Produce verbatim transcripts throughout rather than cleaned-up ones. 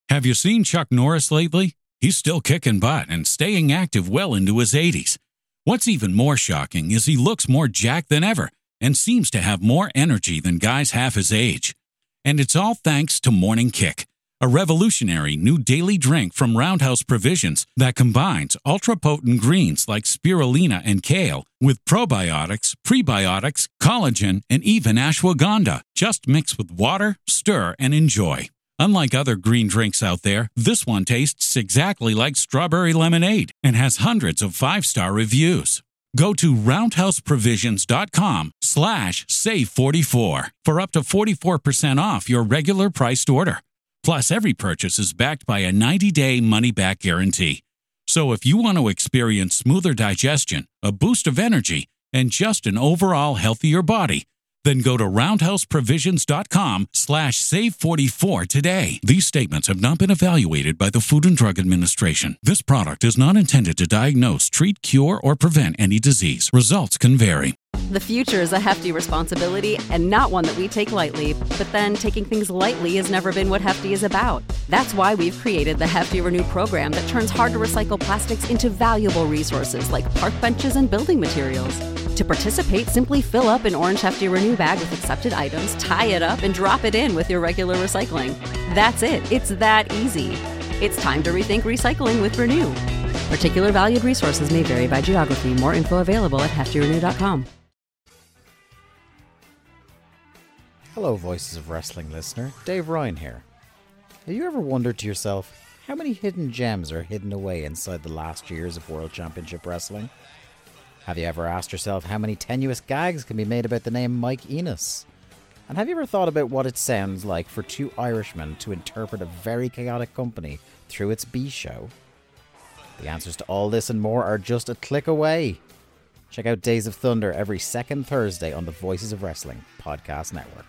Have you seen Chuck Norris lately? He's still kicking butt and staying active well into his eighties. What's even more shocking is he looks more jacked than ever and seems to have more energy than guys half his age. And it's all thanks to Morning Kick, a revolutionary new daily drink from Roundhouse Provisions that combines ultra-potent greens like spirulina and kale with probiotics, prebiotics, collagen, and even ashwagandha. Just mix with water, stir, and enjoy. Unlike other green drinks out there, this one tastes exactly like strawberry lemonade and has hundreds of five-star reviews. Go to roundhouseprovisions.com slash save44 for up to forty-four percent off your regular priced order. Plus, every purchase is backed by a ninety-day money-back guarantee. So if you want to experience smoother digestion, a boost of energy, and just an overall healthier body, then go to roundhouseprovisions.com slash save44 today. These statements have not been evaluated by the Food and Drug Administration. This product is not intended to diagnose, treat, cure, or prevent any disease. Results can vary. The future is a hefty responsibility and not one that we take lightly. But then taking things lightly has never been what Hefty is about. That's why we've created the Hefty Renew program that turns hard-to-recycle plastics into valuable resources like park benches and building materials. To participate, simply fill up an orange Hefty Renew bag with accepted items, tie it up, and drop it in with your regular recycling. That's it. It's that easy. It's time to rethink recycling with Renew. Particular valued resources may vary by geography. More info available at hefty renew dot com. Hello, Voices of Wrestling listener. Dave Ryan here. Have you ever wondered to yourself how many hidden gems are hidden away inside the last years of World Championship Wrestling? Have you ever asked yourself how many tenuous gags can be made about the name Mike Enos? And have you ever thought about what it sounds like for two Irishmen to interpret a very chaotic company through its B-show? The answers to all this and more are just a click away. Check out Days of Thunder every second Thursday on the Voices of Wrestling podcast network.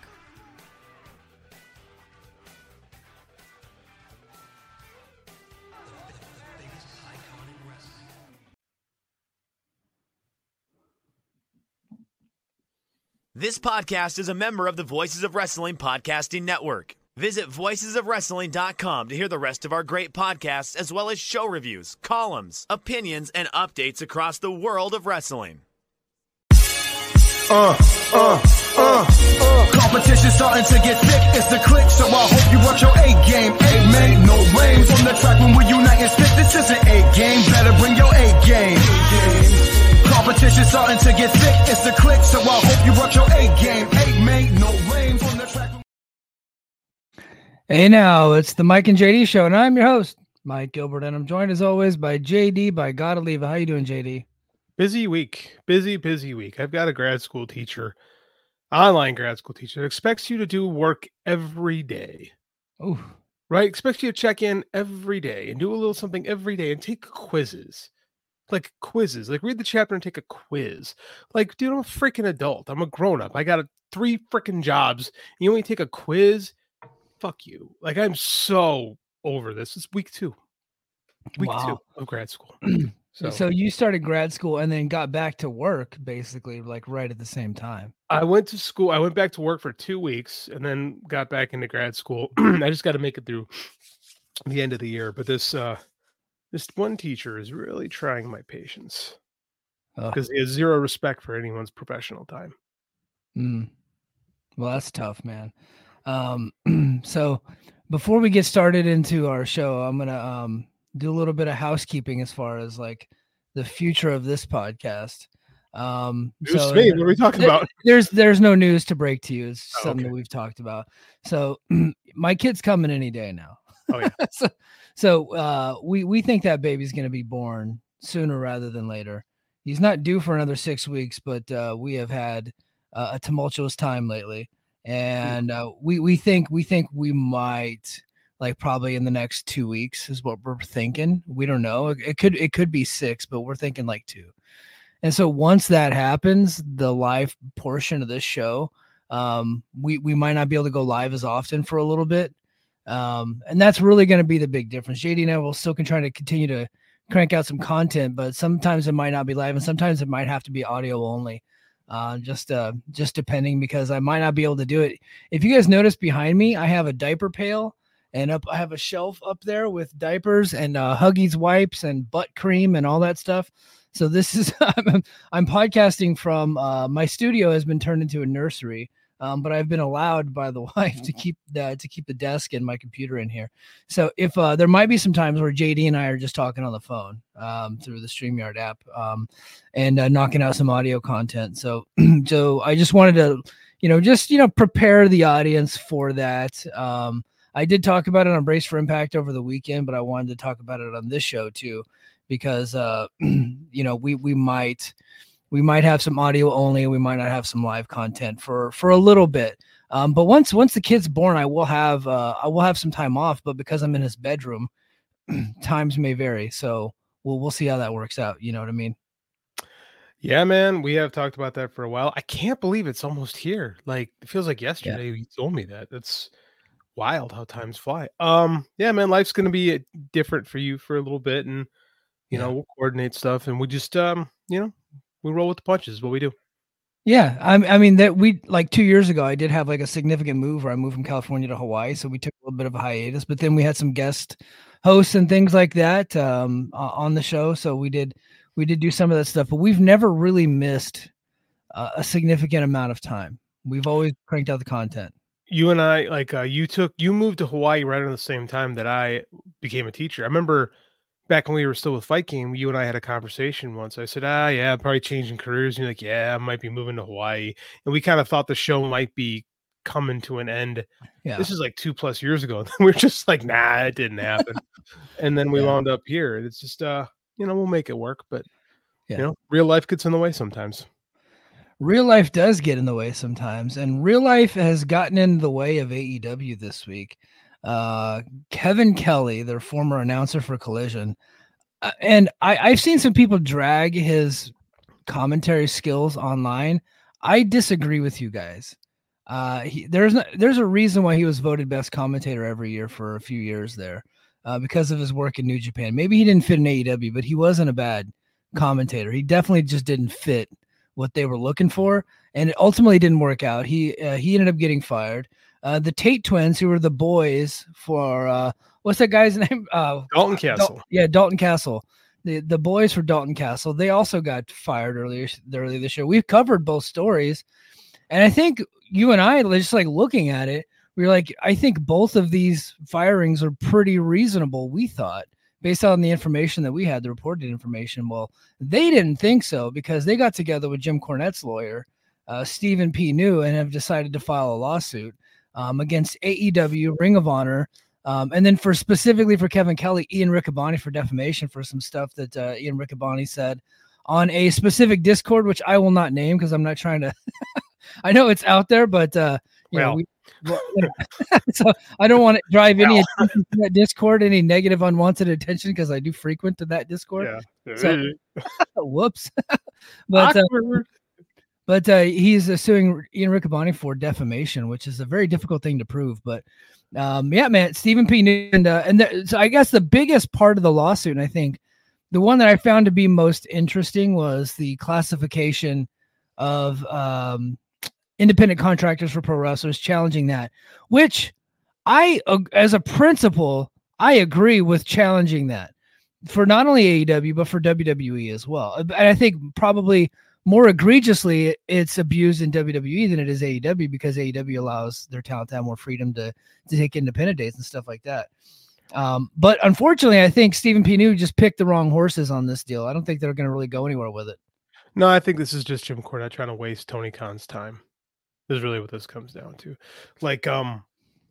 This podcast is a member of the Voices of Wrestling podcasting network. Visit voices of wrestling dot com to hear the rest of our great podcasts, as well as show reviews, columns, opinions, and updates across the world of wrestling. Uh, uh, uh, uh. Competition starting to get thick, it's the click, so I hope you work your A-game. A-Made, no lames on the track when we unite and spit. This is an A-game, better bring your A-game. Competition starting to get thick, it's the click, so I hope you work your A-game. A-Made, no lames on the track. Hey now, it's the Mike and J D show, and I'm your host, Mike Gilbert, and I'm joined as always by J D by Godaliva. How you doing, J D? Busy week. Busy, busy week. I've got a grad school teacher, online grad school teacher, that expects you to do work every day. Oh, right? Expects you to check in every day and do a little something every day and take quizzes. Like quizzes. Like read the chapter and take a quiz. Like, dude, I'm a freaking adult. I'm a grown-up. I got a, three freaking jobs. You only take a quiz? Fuck you. Like, I'm so over this. It's week two. Week wow. two of grad school. So. so you started grad school and then got back to work basically like right at the same time. I went to school. I went back to work for two weeks and then got back into grad school. I just got to make it through the end of the year. But this uh, this one teacher is really trying my patience because oh. he has zero respect for anyone's professional time. Mm. Well, that's tough, man. Um, so before we get started into our show, I'm going to um, do a little bit of housekeeping as far as like the future of this podcast. Um, news so to me. What are we talking about? There's, there's no news to break to you. It's oh, something okay. that we've talked about. So my kid's coming any day now. Oh yeah. so, so, uh, we, we think that baby's going to be born sooner rather than later. He's not due for another six weeks, but, uh, we have had uh, a tumultuous time lately. And uh, we we think we think we might like probably in the next two weeks is what we're thinking. We don't know. It, it could it could be six, but we're thinking like two. And so once that happens, the live portion of this show, um, we we might not be able to go live as often for a little bit, um, and that's really going to be the big difference. J D and I will still can try to continue to crank out some content, but sometimes it might not be live, and sometimes it might have to be audio only. Uh, just, uh, just depending because I might not be able to do it. If you guys notice behind me, I have a diaper pail And up, I have a shelf up there with diapers and uh, Huggies wipes and butt cream and all that stuff. So this is I'm, I'm podcasting from uh, my studio has been turned into a nursery, um, but I've been allowed by the wife to keep the to keep the desk and my computer in here. So if uh, there might be some times where J D and I are just talking on the phone um, through the StreamYard app um, and uh, knocking out some audio content. So so I just wanted to you know just you know prepare the audience for that. Um, I did talk about it on Brace for Impact over the weekend, but I wanted to talk about it on this show too, because uh, you know we we might we might have some audio only, we might not have some live content for for a little bit. Um, but once once the kid's born, I will have uh, I will have some time off. But because I'm in his bedroom, times may vary. So we'll we'll see how that works out. You know what I mean? Yeah, man. We have talked about that for a while. I can't believe it's almost here. Like it feels like yesterday yeah. you told me that. That's wild how times fly. Um, yeah, man, life's gonna be different for you for a little bit, and you yeah. know, we'll coordinate stuff, and we just um, you know, we roll with the punches, is what we do. Yeah, I, I mean that we like two years ago, I did have like a significant move where I moved from California to Hawaii, so we took a little bit of a hiatus, but then we had some guest hosts and things like that um uh, on the show, so we did we did do some of that stuff, but we've never really missed uh, a significant amount of time. We've always cranked out the content. You and I, like, uh, you took, you moved to Hawaii right around the same time that I became a teacher. I remember back when we were still with Fight Game, you and I had a conversation once. I said, ah, yeah, I'm probably changing careers. And you're like, yeah, I might be moving to Hawaii. And we kind of thought the show might be coming to an end. Yeah. This is like two plus years ago. We we're just like, nah, it didn't happen. And then we yeah. wound up here. And it's just, uh, you know, we'll make it work. But, yeah. you know, real life gets in the way sometimes. Real life does get in the way sometimes, and real life has gotten in the way of A E W this week. Uh, Kevin Kelly, their former announcer for Collision, uh, and I, I've seen some people drag his commentary skills online. I disagree with you guys. Uh, he, there's no, there's a reason why he was voted best commentator every year for a few years there, uh, because of his work in New Japan. Maybe he didn't fit in A E W, but he wasn't a bad commentator. He definitely just didn't fit what they were looking for, and it ultimately didn't work out. He uh, he ended up getting fired. Uh, the Tate twins, who were the boys for uh, what's that guy's name? Uh, Dalton Castle. Dal- yeah, Dalton Castle. The the boys for Dalton Castle. They also got fired earlier earlier this year. We've covered both stories, and I think you and I, just like looking at it, we were like, I think both of these firings are pretty reasonable. We thought, based on the information that we had, the reported information. Well, they didn't think so because they got together with Jim Cornette's lawyer, uh, Stephen P. New, and have decided to file a lawsuit um, against A E W, Ring of Honor, um, and then for specifically for Kevin Kelly, Ian Riccaboni for defamation for some stuff that uh, Ian Riccaboni said on a specific Discord, which I will not name because I'm not trying to. I know it's out there, but uh, you well. know, we, well, you know, so I don't want to drive any well. attention to that Discord, any negative unwanted attention, because I do frequent to that Discord. Yeah. So, whoops. but uh, but uh, he's uh, suing Ian Riccaboni for defamation, which is a very difficult thing to prove. But um, yeah, man, Stephen P. New, and uh, and the, so I guess the biggest part of the lawsuit, and I think the one that I found to be most interesting, was the classification of um, independent contractors for pro wrestlers, challenging that, which I, uh, as a principle, I agree with challenging that for not only A E W, but for W W E as well. And I think probably more egregiously, it's abused in W W E than it is A E W, because A E W allows their talent to have more freedom to, to take independent dates and stuff like that. Um, but unfortunately, I think Stephen P. New just picked the wrong horses on this deal. I don't think they're going to really go anywhere with it. No, I think this is just Jim Cornette trying to waste Tony Khan's time. This is really what this comes down to. Like, um,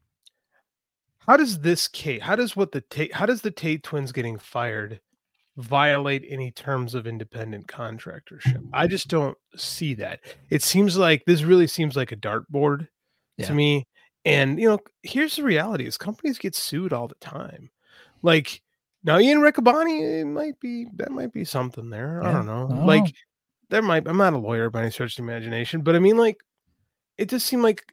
how does this Tate, how does what the Tate, how does the Tate twins getting fired violate any terms of independent contractorship? I just don't see that. It seems like this really seems like a dartboard yeah. to me. And, you know, here's the reality is companies get sued all the time. Like, now Ian Riccaboni, it might be, that might be something there. Yeah. I don't know. Oh. Like, there might, I'm not a lawyer by any stretch of the imagination, but I mean, like, it just seemed like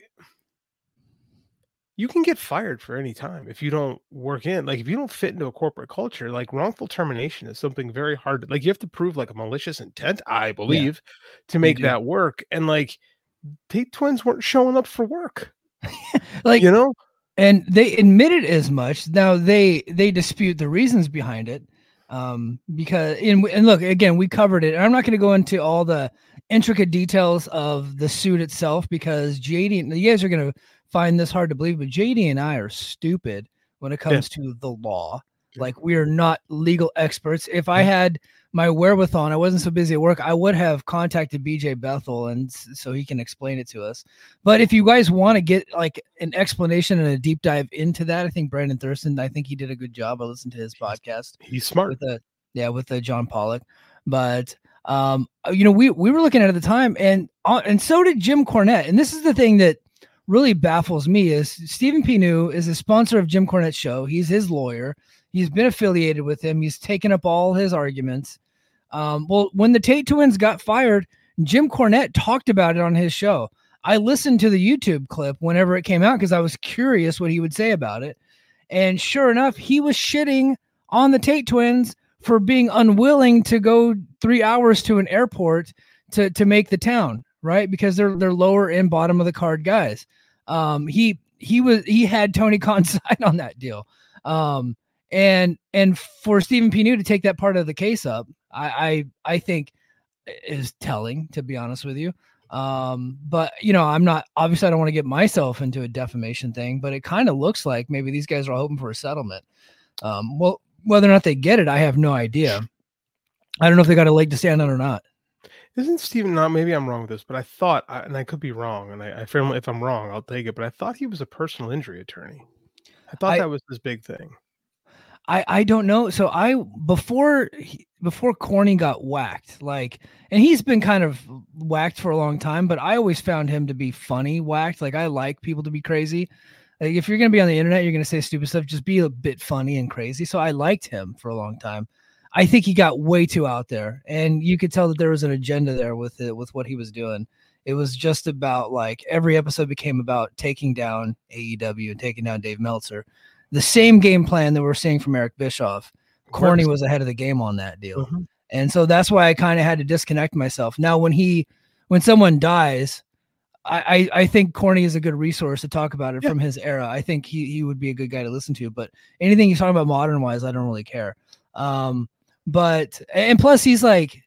you can get fired for any time if you don't work in, like, if you don't fit into a corporate culture. Like, wrongful termination is something very hard to, like, you have to prove like a malicious intent, I believe, yeah. to make that work. And like, Tate twins weren't showing up for work. Like, you know, and they admitted as much. Now they they dispute the reasons behind it, um, because and, and look again, we covered it. I'm not going to go into all the intricate details of the suit itself because J D, you guys are going to find this hard to believe, but J D and I are stupid when it comes yeah. to the law. Like, we are not legal experts. If I had my wherewithal and I wasn't so busy at work, I would have contacted B J Bethel and so he can explain it to us. But if you guys want to get like an explanation and a deep dive into that, I think Brandon Thurston, I think he did a good job. I listened to his podcast. He's smart. With the, yeah, with the John Pollock. But um, you know, we we were looking at it at the time, and uh, and so did Jim Cornette. And this is the thing that really baffles me is Stephen P. New is a sponsor of Jim Cornette's show. He's his lawyer. He's been affiliated with him. He's taken up all his arguments. Um, well, when the Tate twins got fired, Jim Cornette talked about it on his show. I listened to the YouTube clip whenever it came out because I was curious what he would say about it. And sure enough, he was shitting on the Tate twins for being unwilling to go three hours to an airport to, to make the town, right? Because they're they're lower and bottom of the card guys. Um, he he was he had Tony Khan's side on that deal. Um, And and for Stephen P. New to take that part of the case up, I, I I think is telling, to be honest with you. Um, but you know, I'm not obviously I don't want to get myself into a defamation thing, but it kind of looks like maybe these guys are all hoping for a settlement. Um, well, whether or not they get it, I have no idea. I don't know if they got a leg to stand on or not. Isn't Stephen not? Maybe I'm wrong with this, but I thought, and I could be wrong, and I, I firmly, if I'm wrong, I'll take it. But I thought he was a personal injury attorney. I thought I, that was his big thing. I, I don't know. So I before before Corny got whacked, like, and he's been kind of whacked for a long time, but I always found him to be funny whacked. Like, I like people to be crazy. Like, if you're gonna be on the internet, you're gonna say stupid stuff. Just be a bit funny and crazy. So I liked him for a long time. I think he got way too out there, and you could tell that there was an agenda there with it, with what he was doing. It was just about, like, every episode became about taking down A E W and taking down Dave Meltzer. The same game plan that we're seeing from Eric Bischoff. Corny was ahead of the game on that deal. Mm-hmm. And so that's why I kind of had to disconnect myself. Now, when he, when someone dies, I, I, I think Corny is a good resource to talk about it yeah. from his era. I think he, he would be a good guy to listen to, but anything he's talking about modern wise, I don't really care. Um, but, and plus he's like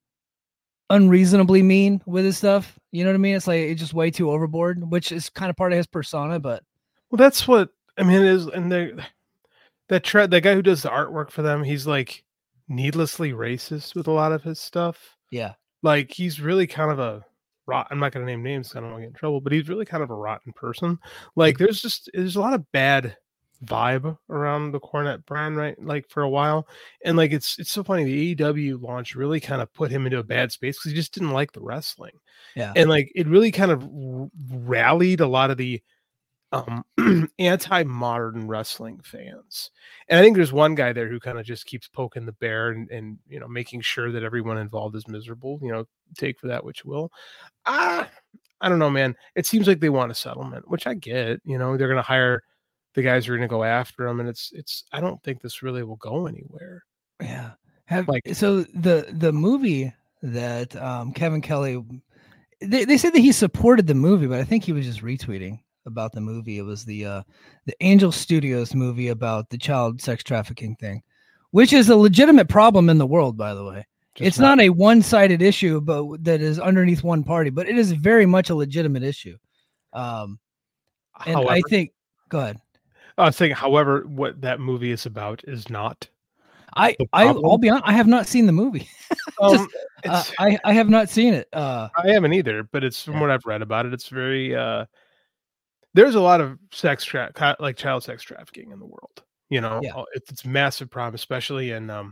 unreasonably mean with his stuff. You know what I mean? It's like, it's just way too overboard, which is kind of part of his persona, but. Well, that's what, I mean, it is, and they, that tra- that guy who does the artwork for them, he's like needlessly racist with a lot of his stuff. Yeah. Like, he's really kind of a rot. I'm not going to name names, I don't want to get in trouble, but he's really kind of a rotten person. Like, there's just, there's a lot of bad vibe around the Cornette brand, right? Like, for a while. And like, it's, it's so funny. The A E W launch really kind of put him into a bad space because he just didn't like the wrestling. Yeah. And like, it really kind of r- rallied a lot of the um anti-modern wrestling fans. And I think there's one guy there who kind of just keeps poking the bear and, and you know, making sure that everyone involved is miserable. You know, take for that which will. Ah, I don't know, man. It seems like they want a settlement, which I get. You know, they're gonna hire the guys who are gonna go after them, and it's it's I don't think this really will go anywhere. Yeah. Have like so the the movie that um Kevin Kelly, they, they said that he supported the movie, but I think he was just retweeting about the movie. It was the uh the Angel Studios movie about the child sex trafficking thing, which is a legitimate problem in the world, by the way. Just it's not, not a one-sided issue, but that is underneath one party, but it is very much a legitimate issue. Um and however, I think go ahead. I was saying, however, what that movie is about is not. I, I I'll be honest, I have not seen the movie. Just, um, uh, I I have not seen it. Uh, I haven't either, but it's from yeah. what I've read about it. It's very uh there's a lot of sex tra- like child sex trafficking in the world. You know, yeah. it's, it's a massive problem, especially in um,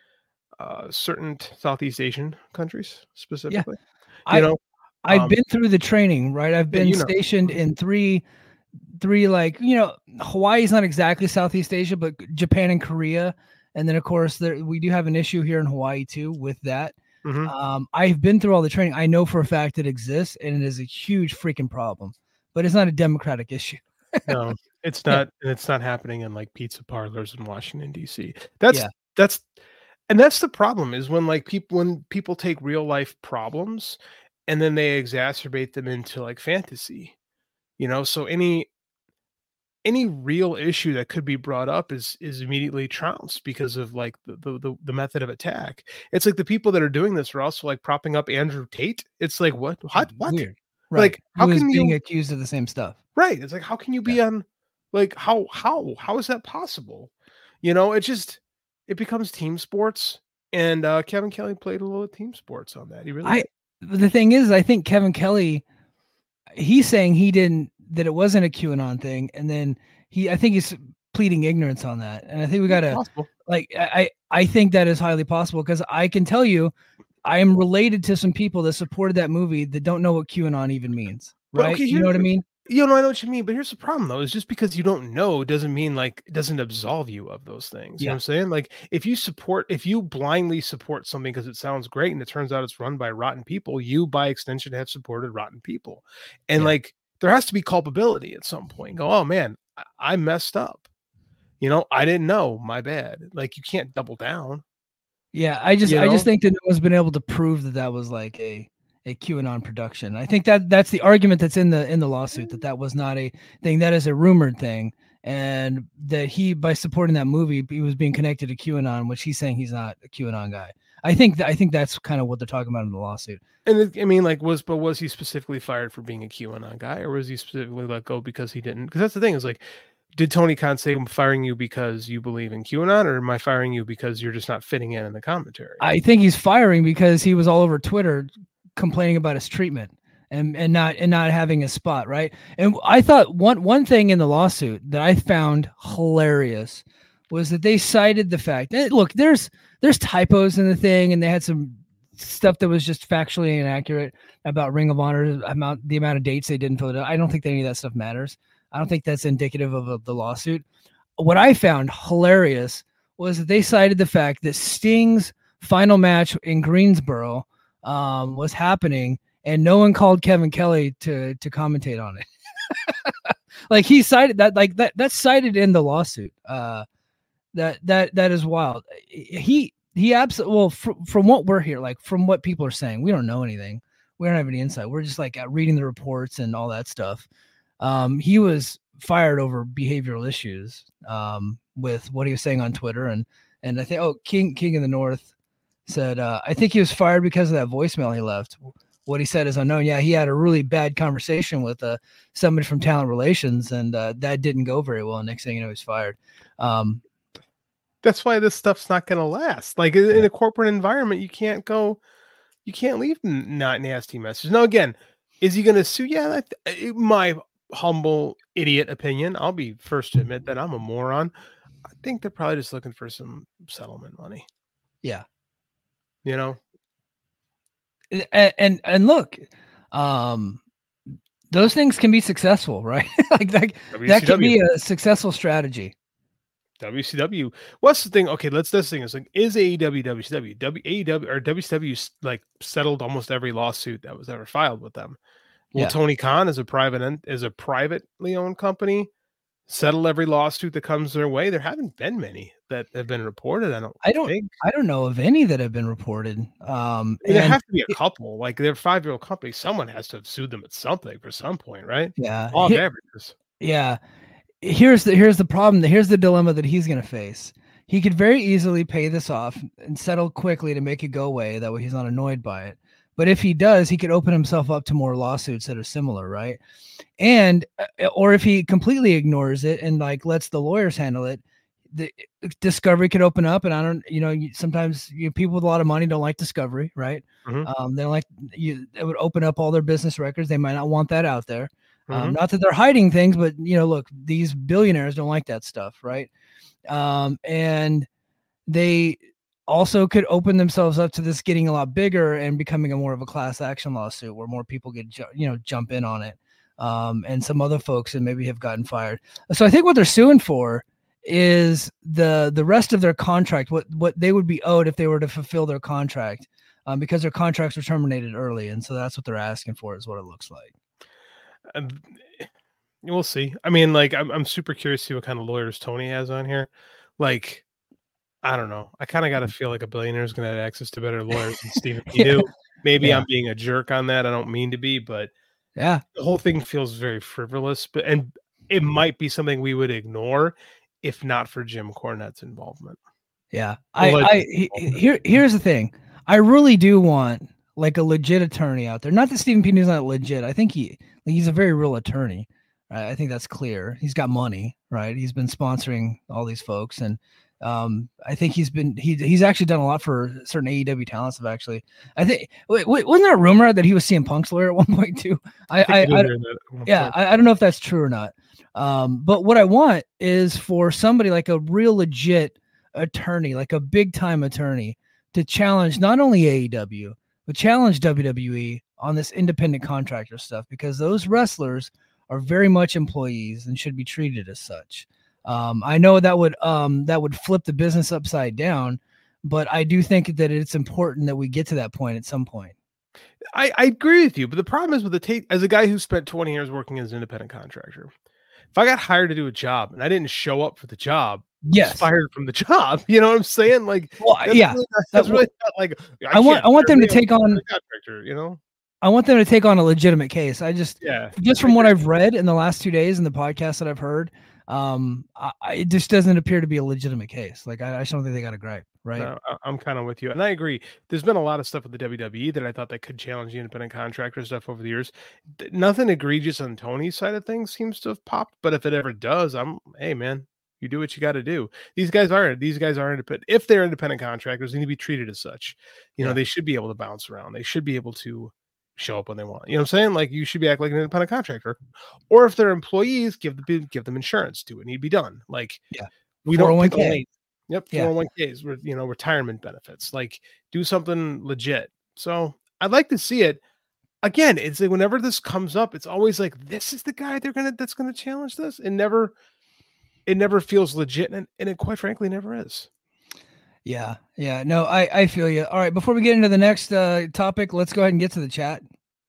uh, certain Southeast Asian countries specifically. Yeah. You I, know, I've um, been through the training, right? I've been yeah, you know. stationed in three, three like, you know, Hawaii is not exactly Southeast Asia, but Japan and Korea. And then, of course, there, we do have an issue here in Hawaii, too, with that. Mm-hmm. Um, I've been through all the training. I know for a fact it exists, and it is a huge freaking problem. But it's not a democratic issue. No, it's not. And it's not happening in like pizza parlors in Washington, D C. That's yeah. that's and that's the problem is when like people when people take real life problems and then they exacerbate them into like fantasy, you know. So any any real issue that could be brought up is is immediately trounced because of like the, the the the method of attack. It's like the people that are doing this are also like propping up Andrew Tate. It's like what what what Weird. Right. like how Who is can being you accused of the same stuff? right? It's like how can you be on like how how how is that possible? You know, it just it becomes team sports, and uh, Kevin Kelly played a little team sports on that. He really I the thing is, I think Kevin Kelly, he's saying he didn't that it wasn't a QAnon thing, and then he I think he's pleading ignorance on that, and I think we gotta possible. like I I think that is highly possible because I can tell you, I am related to some people that supported that movie that don't know what QAnon even means, But, right? okay, You know what I here's- mean? You know, I know what you mean, but here's the problem though, is just because you don't know doesn't mean like it doesn't absolve you of those things. You know Yeah. what I'm saying? Like if you support, if you blindly support something because it sounds great and it turns out it's run by rotten people, you by extension have supported rotten people. And Yeah. like there has to be culpability at some point. Go, oh man, I, I messed up. You know, I didn't know, my bad. Like you can't double down. Yeah, I just You I just know? think that no one's been able to prove that that was like a a QAnon production. I think that that's the argument that's in the in the lawsuit, that that was not a thing, that is a rumored thing, and that he, by supporting that movie, he was being connected to QAnon, which he's saying he's not a QAnon guy. I think that I think that's kind of what they're talking about in the lawsuit. And it, I mean, like, was but was he specifically fired for being a QAnon guy, or was he specifically let go because he didn't? Because that's the thing is like, did Tony Khan say, "I'm firing you because you believe in QAnon," or am I firing you because you're just not fitting in in the commentary? I think he's firing because he was all over Twitter complaining about his treatment and and not and not having a spot, right? And I thought one one thing in the lawsuit that I found hilarious was that they cited the fact that, look, there's there's typos in the thing, and they had some stuff that was just factually inaccurate about Ring of Honor, amount the amount of dates they didn't fill it out. I don't think that any of that stuff matters. I don't think that's indicative of, of the lawsuit. What I found hilarious was that they cited the fact that Sting's final match in Greensboro um, was happening, and no one called Kevin Kelly to to commentate on it. Like he cited that, like that that's cited in the lawsuit. Uh, that that that is wild. He he absolutely well fr- from what we're here, like from what people are saying, we don't know anything. We don't have any insight. We're just like reading the reports and all that stuff. Um, he was fired over behavioral issues um, with what he was saying on Twitter, and and I think oh King King in the North said uh, I think he was fired because of that voicemail he left. What he said is unknown. Yeah, he had a really bad conversation with uh, somebody from talent relations, and uh, that didn't go very well. Next thing you know, he's fired. Um, That's why this stuff's not going to last. Like in in a corporate environment, you can't go, you can't leave n- not nasty messages. Now, again, is he going to sue? Yeah, that, uh, my humble idiot opinion. I'll be first to admit that I'm a moron. I think they're probably just looking for some settlement money. yeah. You know, and and, and look, um, those things can be successful, right? like that, that can be a successful strategy. W C W. What's the thing? Okay, let's this thing is like, is A E W W C W? W A E W or W C W like settled almost every lawsuit that was ever filed with them. Will Yeah. Tony Khan, as a private en- as a privately owned company, settle every lawsuit that comes their way? There haven't been many that have been reported. I don't. I don't. think. I don't know of any that have been reported. Um, There and- have to be a couple. Like they're a five year old company. Someone has to have sued them at something for some point, right? yeah, All he- beverages. yeah. Here's the here's the problem. Here's the dilemma that he's going to face. He could very easily pay this off and settle quickly to make it go away. That way, he's not annoyed by it. But if he does, he could open himself up to more lawsuits that are similar, right? And uh, or if he completely ignores it and like lets the lawyers handle it, the discovery could open up. And I don't, you know, you, sometimes you, people with a lot of money don't like discovery, right? Mhm. Um, they don't like you. It would open up all their business records. They might not want that out there. Um, Mhm. not that they're hiding things, but you know, look, these billionaires don't like that stuff, right? Um, and they also could open themselves up to this getting a lot bigger and becoming a more of a class action lawsuit where more people get, ju- you know, jump in on it. Um, and some other folks that maybe have gotten fired. So I think what they're suing for is the the rest of their contract, what what they would be owed if they were to fulfill their contract, um, because their contracts were terminated early, and so that's what they're asking for, is what it looks like. Um, we'll see. I mean, like, I'm I'm super curious to see what kind of lawyers Tony has on here. Like, I don't know. I kind of got to feel like a billionaire is going to have access to better lawyers than Stephen Yeah. Perdue. Maybe Yeah. I'm being a jerk on that. I don't mean to be, but Yeah, the whole thing feels very frivolous. But and it might be something we would ignore if not for Jim Cornette's involvement. Yeah. I, I he, here here's the thing. I really do want like a legit attorney out there. Not that Stephen P. is not legit. I think he he's a very real attorney. Right? I think that's clear. He's got money, right? He's been sponsoring all these folks, and um, I think he's been he he's actually done a lot for certain A E W talents. Have actually, I think wait, wait, wasn't there a rumor that he was C M Punk's lawyer at one point too? I, I, I, I yeah, I, I don't know if that's true or not. Um, but what I want is for somebody like a real legit attorney, like a big time attorney, to challenge not only A E W but challenge W W E on this independent contractor stuff, because those wrestlers are very much employees and should be treated as such. Um, I know that would um, that would flip the business upside down, but I do think that it's important that we get to that point at some point. I, I agree with you, but the problem is with the tape, as a guy who spent twenty years working as an independent contractor, if I got hired to do a job and I didn't show up for the job, yes, I was fired from the job. You know what I'm saying? Like, well, that's yeah, really not, that's really not like I, I want I want them to take on contractor, you know. I want them to take on a legitimate case. I just, yeah, just from what I've read in the last two days and the podcast that I've heard, um, I, it just doesn't appear to be a legitimate case. Like, I, I just don't think they got a gripe, right? No, I'm kind of with you, and I agree. There's been a lot of stuff with the W W E that I thought that could challenge the independent contractor stuff over the years. Nothing egregious on Tony's side of things seems to have popped, but if it ever does, I'm, hey man, you do what you got to do. These guys are these guys are independent. If they're independent contractors, they need to be treated as such. You know, yeah. They should be able to bounce around. They should be able to show up when they want. You know what I'm saying? Like, you should be acting like an independent contractor. Or if they're employees, give them give them insurance. Do what need to be done. Like, yeah, we don't four oh one k. Yep, yeah. four oh one k's, you know, retirement benefits. Like, do something legit. So I'd like to see it. Again, it's like whenever this comes up, it's always like, this is the guy they're gonna that's gonna challenge this. It never it never feels legit, and, and it quite frankly never is. Yeah, yeah. No, I, I feel you. All right, before we get into the next uh, topic, let's go ahead and get to the chat.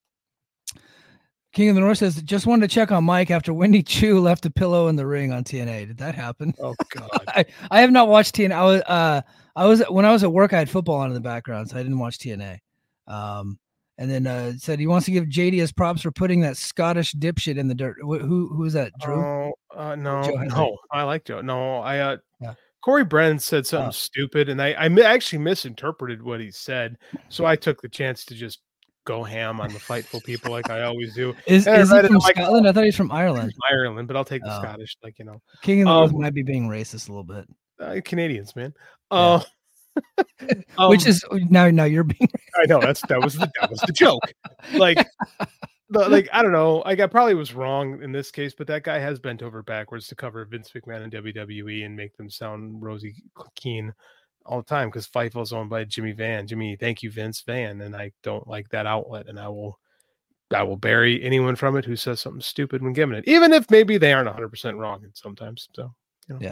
King of the North says, just wanted to check on Mike after Wendy Chu left a pillow in the ring on T N A. Did that happen? Oh God. I, I have not watched T N A. I was uh I was when I was at work, I had football on in the background, so I didn't watch T N A. Um and then uh said he wants to give J D his props for putting that Scottish dipshit in the dirt. Wh- who who is that? Drew? Oh uh, no, Joe no, I like Joe. No, I uh yeah. Corey Brennan said something oh. stupid, and I, I mi- actually misinterpreted what he said. So I took the chance to just go ham on the Fightful people like I always do. Is, is he from Scotland? Like, I thought he's from Ireland. From Ireland, but I'll take the oh. Scottish, like, you know. King of the North um, might be being racist a little bit. Uh, Canadians, man. Uh, yeah. um, Which is now now you're being I know that's that was the that was the joke. Like But like, I don't know, like I probably was wrong in this case, but that guy has bent over backwards to cover Vince McMahon and W W E and make them sound rosy keen all the time, because Fightful is owned by Jimmy Van. Jimmy, thank you, Vince Van, and I don't like that outlet, and I will I will bury anyone from it who says something stupid when given it, even if maybe they aren't one hundred percent wrong sometimes. So, you know. Yeah.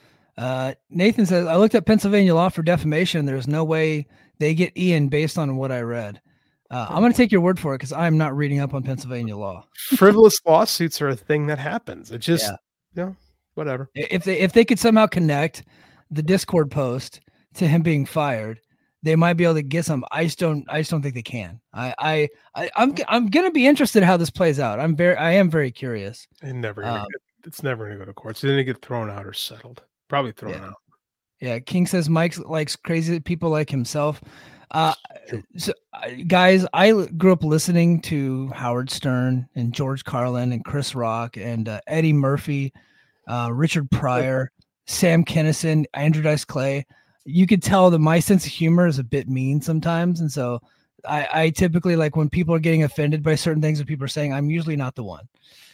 Uh, Nathan says, I looked at Pennsylvania law for defamation. There's no way they get Ian based on what I read. Uh, I'm going to take your word for it because I'm not reading up on Pennsylvania law. Frivolous lawsuits are a thing that happens. It just, yeah. you know, whatever. If they if they could somehow connect the Discord post to him being fired, they might be able to get some. I just don't. I just don't think they can. I I, I I'm I'm going to be interested in how this plays out. I'm very. I am very curious. It never. Um, get, it's never going to go to court. So then they get thrown out or settled. Probably thrown yeah. out. Yeah. King says Mike likes crazy people like himself. Uh, so uh, guys, I l- grew up listening to Howard Stern and George Carlin and Chris Rock and uh, Eddie Murphy, uh, Richard Pryor, Sam Kinison, Andrew Dice Clay. You could tell that my sense of humor is a bit mean sometimes. And so I, I typically, like, when people are getting offended by certain things that people are saying, I'm usually not the one.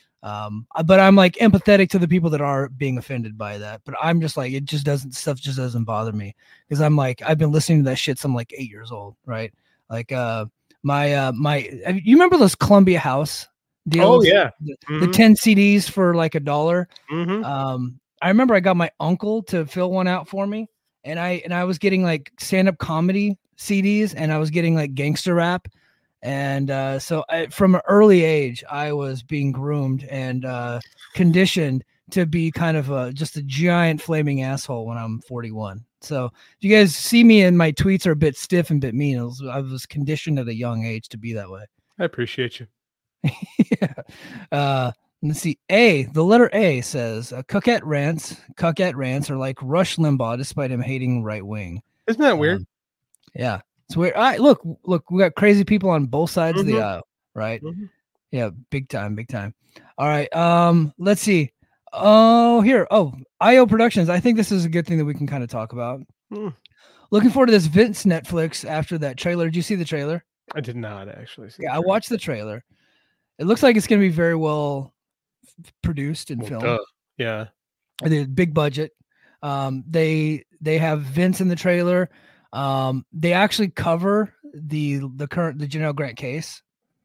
Um, but I'm like empathetic to the people that are being offended by that. But I'm just like, it just doesn't, stuff just doesn't bother me, because I'm like, I've been listening to that shit since I'm like eight years old, right? Like, uh, my, uh, my, you remember those Columbia House deals? Oh yeah. The, mm-hmm. the ten C Ds for like a dollar. Mm-hmm. Um, I remember I got my uncle to fill one out for me, and I, and I was getting like stand-up comedy C Ds, and I was getting like gangster rap. And uh, so I, from an early age, I was being groomed and uh, conditioned to be kind of a, just a giant flaming asshole when I'm forty-one. So if you guys see me and my tweets are a bit stiff and a bit mean, was, I was conditioned at a young age to be that way. I appreciate you. yeah. Uh, Let's see. A, the letter A says, uh, Coquette rants. Coquette rants are like Rush Limbaugh, despite him hating right wing. Isn't that weird? Um, yeah, it's weird. All right, look, look, we got crazy people on both sides mm-hmm. of the aisle, right? Mm-hmm. Yeah, big time, big time. All right, um, let's see. Oh, here. Oh, I O Productions. I think this is a good thing that we can kind of talk about. Mm. Looking forward to this Vince Netflix after that trailer. Did you see the trailer? I did not actually see Yeah, I watched the trailer. It looks like it's going to be very well produced and well, filmed. Duh. Yeah. The big budget. Um, they they have Vince in the trailer. Um, they actually cover the the current the Janelle Grant case,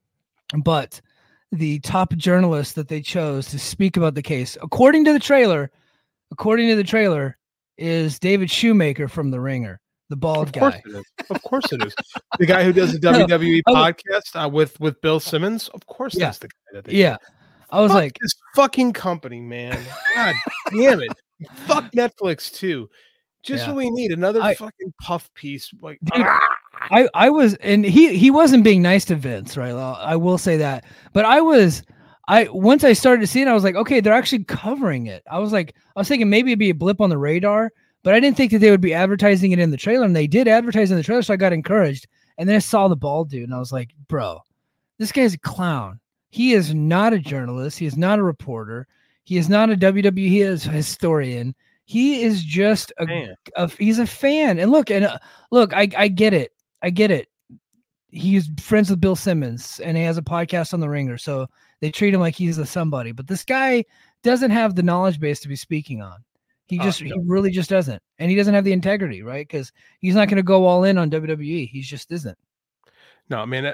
but the top journalist that they chose to speak about the case, according to the trailer, according to the trailer, is David Shoemaker from The Ringer, the bald of course guy. It is. Of course it is. The guy who does the W W E no, podcast uh, with with Bill Simmons. Of course, yeah. that's the guy. That they yeah, I was Fuck like, this fucking company, man. God damn it. Fuck Netflix too. Just yeah. what we need, another I, fucking puff piece. Like, dude, I, I was, and he, he wasn't being nice to Vince, right? I will say that, but I was, I, once I started to see it, I was like, okay, they're actually covering it. I was like, I was thinking maybe it'd be a blip on the radar, but I didn't think that they would be advertising it in the trailer, and they did advertise in the trailer. So I got encouraged, and then I saw the bald dude and I was like, bro, this guy's a clown. He is not a journalist. He is not a reporter. He is not a W W E historian. He is just a, a he's a fan. And look, and uh, look, I, I get it. I get it. He's friends with Bill Simmons and he has a podcast on The Ringer. So they treat him like he's a somebody, but this guy doesn't have the knowledge base to be speaking on. He just, uh, no. he really just doesn't. And he doesn't have the integrity, right? Because he's not going to go all in on W W E. He just isn't. No, I mean, I,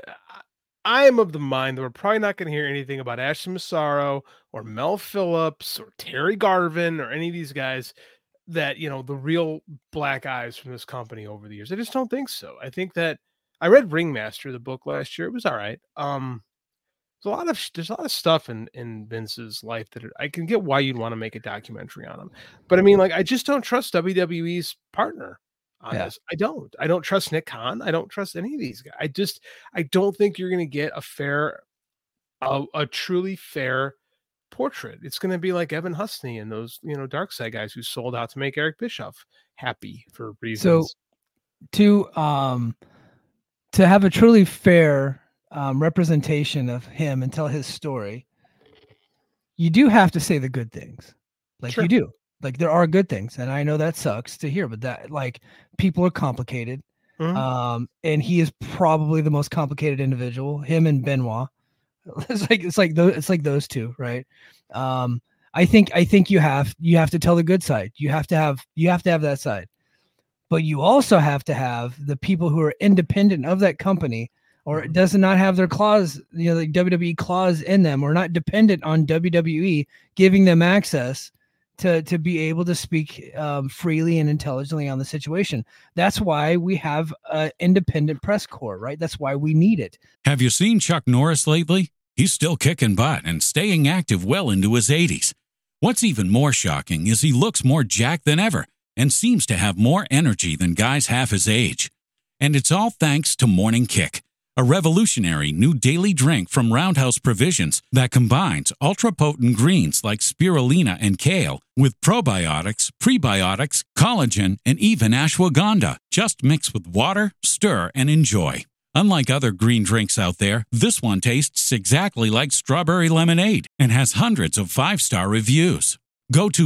I am of the mind that we're probably not going to hear anything about Ashley Massaro or Mel Phillips or Terry Garvin or any of these guys that, you know, the real black eyes from this company over the years. I just don't think so. I think that I read Ringmaster, the book last year. It was all right. Um, there's a lot of, there's a lot of stuff in, in Vince's life that I can get why you'd want to make a documentary on him. But I mean, like, I just don't trust W W E's partner. On yeah. this. I don't. I don't trust Nick Khan. I don't trust any of these guys. I just, I don't think you're going to get a fair, a, a truly fair portrait. It's going to be like Evan Husney and those, you know, dark side guys who sold out to make Eric Bischoff happy for reasons. So to, um, to have a truly fair um, representation of him and tell his story, you do have to say the good things. Like sure. you do. Like there are good things, and I know that sucks to hear, but that like people are complicated, mm-hmm. um, and he is probably the most complicated individual. Him and Benoit, it's like it's like those it's like those two, right? Um, I think I think you have you have to tell the good side. You have to have you have to have that side, but you also have to have the people who are independent of that company, or it does not have their clause, you know, the W W E clause in them, or not dependent on W W E giving them access to to be able to speak um, freely and intelligently on the situation. That's why we have an independent press corps, right? That's why we need it. Have you seen Chuck Norris lately? He's still kicking butt and staying active well into his eighties. What's even more shocking is he looks more jacked than ever and seems to have more energy than guys half his age. And it's all thanks to Morning Kick, a revolutionary new daily drink from Roundhouse Provisions that combines ultra-potent greens like spirulina and kale with probiotics, prebiotics, collagen, and even ashwagandha. Just mix with water, stir, and enjoy. Unlike other green drinks out there, this one tastes exactly like strawberry lemonade and has hundreds of five-star reviews. Go to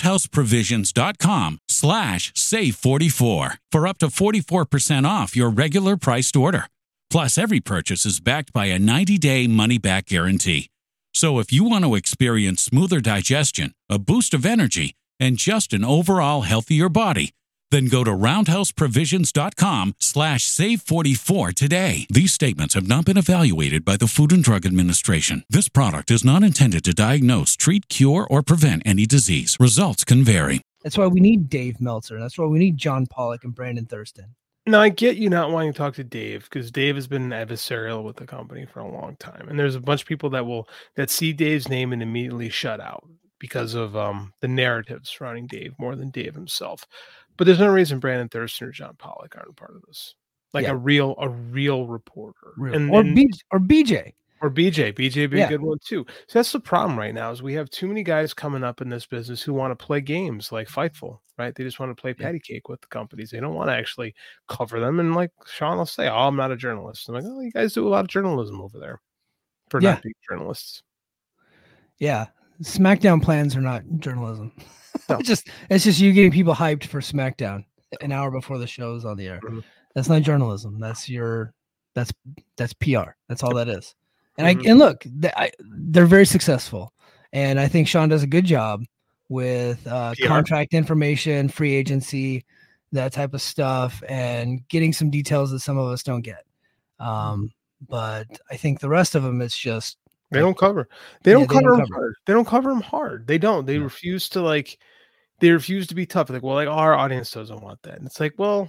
roundhouseprovisions.com slash save 44 for up to forty-four percent off your regular priced order. Plus, every purchase is backed by a ninety-day money-back guarantee. So if you want to experience smoother digestion, a boost of energy, and just an overall healthier body, then go to roundhouseprovisions.com slash save 44 today. These statements have not been evaluated by the Food and Drug Administration. This product is not intended to diagnose, treat, cure, or prevent any disease. Results can vary. That's why we need Dave Meltzer. That's why we need John Pollock and Brandon Thurston. Now, I get you not wanting to talk to Dave because Dave has been adversarial with the company for a long time. And there's a bunch of people that will that see Dave's name and immediately shut out because of um, the narrative surrounding Dave more than Dave himself. But there's no reason Brandon Thurston or John Pollock aren't part of this. Like yeah. a real, a real reporter. Real. And, or, and, B, or B J. Or B J. B J would be Yeah. a good one too. So that's the problem right now is we have too many guys coming up in this business who want to play games like Fightful, right? They just want to play Yeah. patty cake with the companies. They don't want to actually cover them. And like Sean will say, oh, I'm not a journalist. I'm like, oh, you guys do a lot of journalism over there for Yeah. not being journalists. Yeah. SmackDown plans are not journalism. No. It's just it's just you getting people hyped for SmackDown an hour before the show is on the air. Mhm. That's not journalism. That's your that's that's P R. That's all that is. And Mhm. I and look, they, I, they're very successful, and I think Sean does a good job with uh, P R. contract information, free agency, that type of stuff, and getting some details that some of us don't get. Um, but I think the rest of them, it's just They don't cover. They don't Yeah, they cover don't them cover. hard. They don't cover them hard. They don't. They No. refuse to like. They refuse to be tough. Like, well, like our audience doesn't want that. And it's like, well,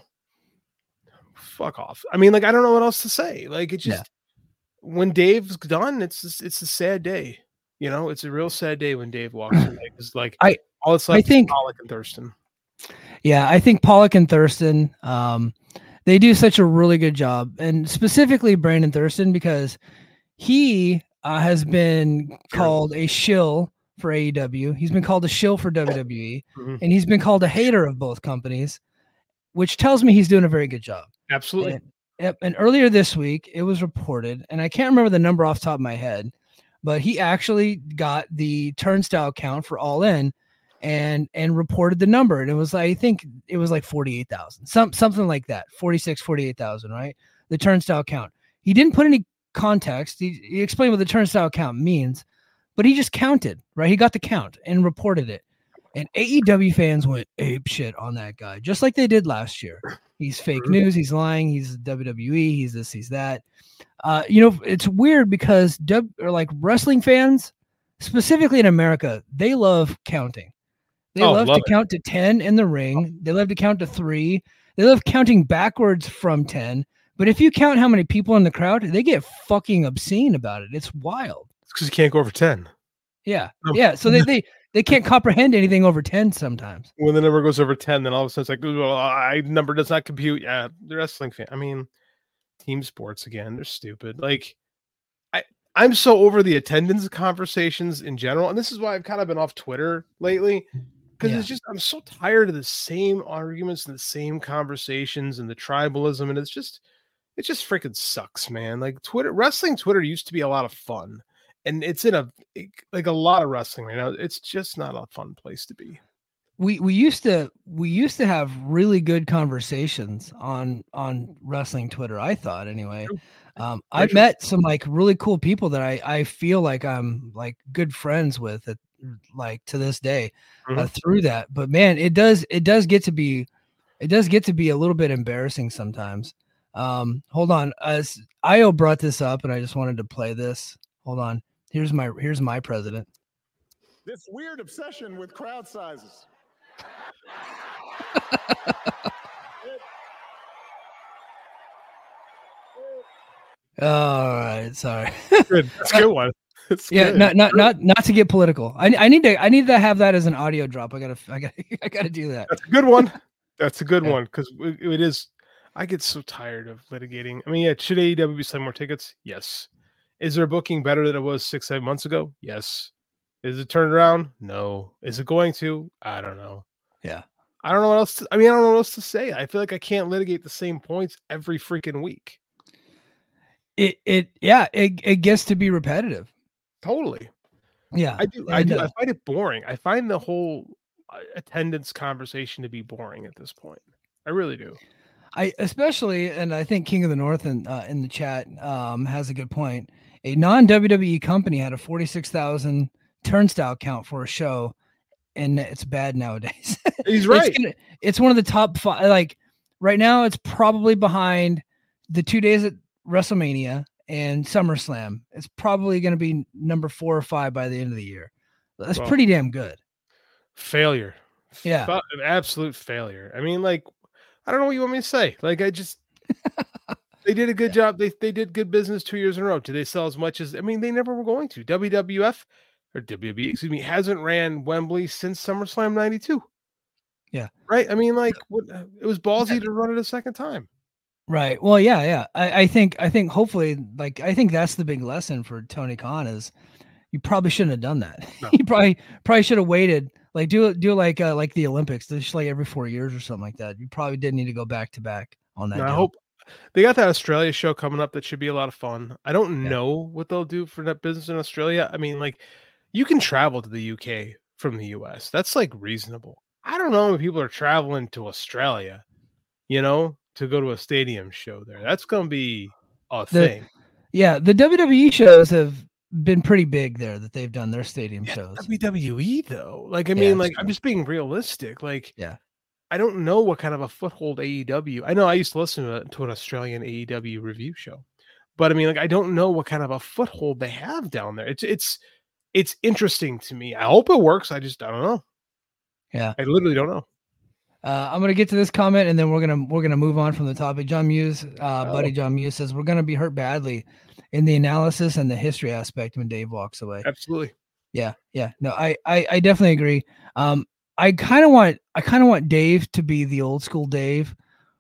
fuck off. I mean, like, I don't know what else to say. Like, it just when Dave's done, it's just, it's a sad day. You know, it's a real sad day when Dave walks away. It's like I- all it's I like think- Pollock and Thurston. Yeah, I think Pollock and Thurston, um, they do such a really good job, and specifically Brandon Thurston, because he uh, has been called a shill for A E W. He's been called a shill for W W E, Mhm. and he's been called a hater of both companies, which tells me he's doing a very good job. Absolutely. And, yep, and earlier this week, it was reported, and I can't remember the number off the top of my head, but he actually got the turnstile count for All In and and reported the number. And it was, I think it was like forty-eight thousand, some, something like that, forty-six, forty-eight thousand, right? The turnstile count. He didn't put any context. He, he explained what the turnstile count means, but he just counted, right? He got the count and reported it. And A E W fans went ape shit on that guy, just like they did last year. He's fake news. He's lying. He's W W E. He's this, he's that. Uh, you know, it's weird because dub, or like wrestling fans, specifically in America, they love counting. They Oh, love love to it. count to ten in the ring. They love to count to three. They love counting backwards from ten. But if you count how many people in the crowd, they get fucking obscene about it. It's wild. It's because you can't go over ten. Yeah. Um, Yeah. So they, they, they can't comprehend anything over ten sometimes. When the number goes over ten, then all of a sudden it's like, well, I number does not compute. Yeah, the wrestling fan. I mean, team sports again, they're stupid. Like, I I'm so over the attendance conversations in general, and this is why I've kind of been off Twitter lately because Yeah. it's just I'm so tired of the same arguments and the same conversations and the tribalism, and it's just it just freaking sucks, man. Like Twitter, wrestling Twitter used to be a lot of fun, and it's in a like a lot of wrestling right now. It's just not a fun place to be. we we used to we used to have really good conversations on on wrestling Twitter. I thought anyway. Um, I've true. met some like really cool people that I I feel like I'm like good friends with at, like to this day uh, Mhm. through that. But man, it does it does get to be it does get to be a little bit embarrassing sometimes. Um, hold on, as Io brought this up, and I just wanted to play this. Hold on. Here's my here's my president. This weird obsession with crowd sizes. All right, sorry. Good. That's a good one. It's Yeah, good. not not not not to get political. I I need to I need to have that as an audio drop. I gotta I gotta I gotta do that. That's a good one. That's a good Yeah. one because it, it is. I get so tired of litigating. I mean, yeah, should A E W be selling more tickets? Yes. Is their booking better than it was six, seven months ago? Yes. Is it turned around? No. Is it going to? I don't know. Yeah. I don't know what else. To, I mean, I don't know what else to say. I feel like I can't litigate the same points every freaking week. It it yeah it it gets to be repetitive. Totally. Yeah, I do. I and, do. uh, I find it boring. I find the whole uh, attendance conversation to be boring at this point. I really do. I especially, and I think King of the North in uh, in the chat um, has a good point. A non W W E company had a forty-six thousand turnstile count for a show, and it's bad nowadays. He's right. It's, gonna, it's one of the top five. Like right now, it's probably behind the two days at WrestleMania and SummerSlam. It's probably going to be number four or five by the end of the year. That's Well, pretty damn good. Failure. Yeah. Fu- an absolute failure. I mean, like, I don't know what you want me to say. Like, I just they did a good job. They they did good business two years in a row. Did they sell as much as? I mean, they never were going to. W W F or W W E, excuse me, hasn't ran Wembley since SummerSlam ninety-two. Yeah. Right. I mean, like, what? It was ballsy to run it a second time. Right. Well, yeah, yeah. I, I think I think hopefully, like, I think that's the big lesson for Tony Khan is you probably shouldn't have done that. No. you probably probably should have waited. Like do it do it like uh, like the Olympics, just like every four years or something like that. You probably didn't need to go back to back on that. No, I deal. hope they got that Australia show coming up. That should be a lot of fun. I don't Yeah. know what they'll do for that business in Australia. I mean, like, you can travel to the U K from the U S. That's like reasonable. I don't know if people are traveling to Australia, you know, to go to a stadium show there. That's going to be a The- thing. Yeah, the W W E shows have been pretty big there that they've done their stadium shows. W W E though, like, I Yeah, mean, that's like, true. I'm just being realistic. Like, Yeah. I don't know what kind of a foothold A E W. I know I used to listen to, to an Australian A E W review show, but I mean, like, I don't know what kind of a foothold they have down there. It's it's it's interesting to me. I hope it works. I just I don't know. Yeah. I literally don't know. Uh, I'm gonna get to this comment and then we're gonna we're gonna move on from the topic. John Muse, uh, buddy Oh. John Muse says we're gonna be hurt badly in the analysis and the history aspect when Dave walks away. Absolutely. Yeah, yeah. No, I I, I definitely agree. Um, I kind of want I kind of want Dave to be the old school Dave,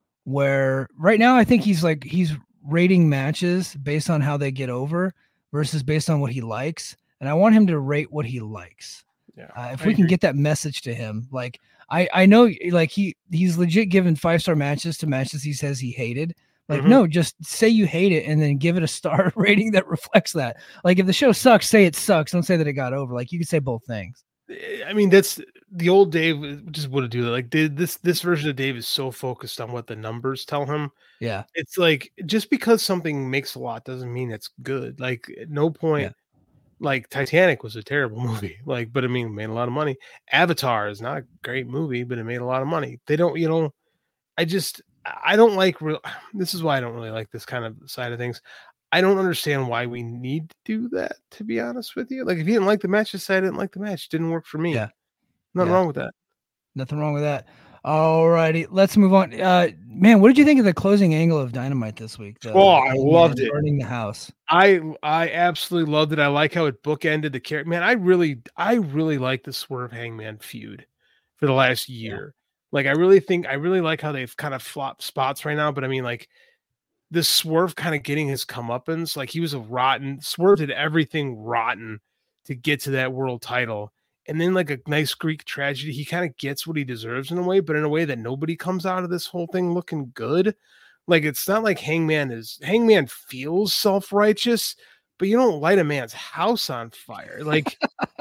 where right now I think he's like he's rating matches based on how they get over versus based on what he likes, and I want him to rate what he likes. Yeah. Uh, if I we can agree. get that message to him, like I I know like he he's legit given five star matches to matches he says he hated. Like Mhm. no, just say you hate it and then give it a star rating that reflects that. Like if the show sucks, say it sucks. Don't say that it got over. Like you could say both things. I mean, that's the old Dave just would do that. Like, did this this version of Dave is so focused on what the numbers tell him. Yeah. It's like just because something makes a lot doesn't mean it's good. Like, at no point, Yeah. like Titanic was a terrible movie. Like, but I mean, it made a lot of money. Avatar is not a great movie, but it made a lot of money. They don't, you know, I just I don't like real. This is why I don't really like this kind of side of things. I don't understand why we need to do that, to be honest with you. Like, if you didn't like the match, just say I didn't like the match. It didn't work for me. Yeah. Nothing Yeah. wrong with that. Nothing wrong with that. All righty, let's move on. Uh, man, what did you think of the closing angle of Dynamite this week? The- Oh, I the loved man it. Burning the house. I I absolutely loved it. I like how it bookended the character. Man, I really I really like the Swerve Hangman feud for the last year. Like, I really think I really like how they've kind of flopped spots right now. But I mean, like, this Swerve kind of getting his comeuppance. Like, he was a rotten Swerve did everything rotten to get to that world title. And then, like a nice Greek tragedy, he kind of gets what he deserves in a way, but in a way that nobody comes out of this whole thing looking good. Like, it's not like Hangman is Hangman feels self-righteous, but you don't light a man's house on fire. Like,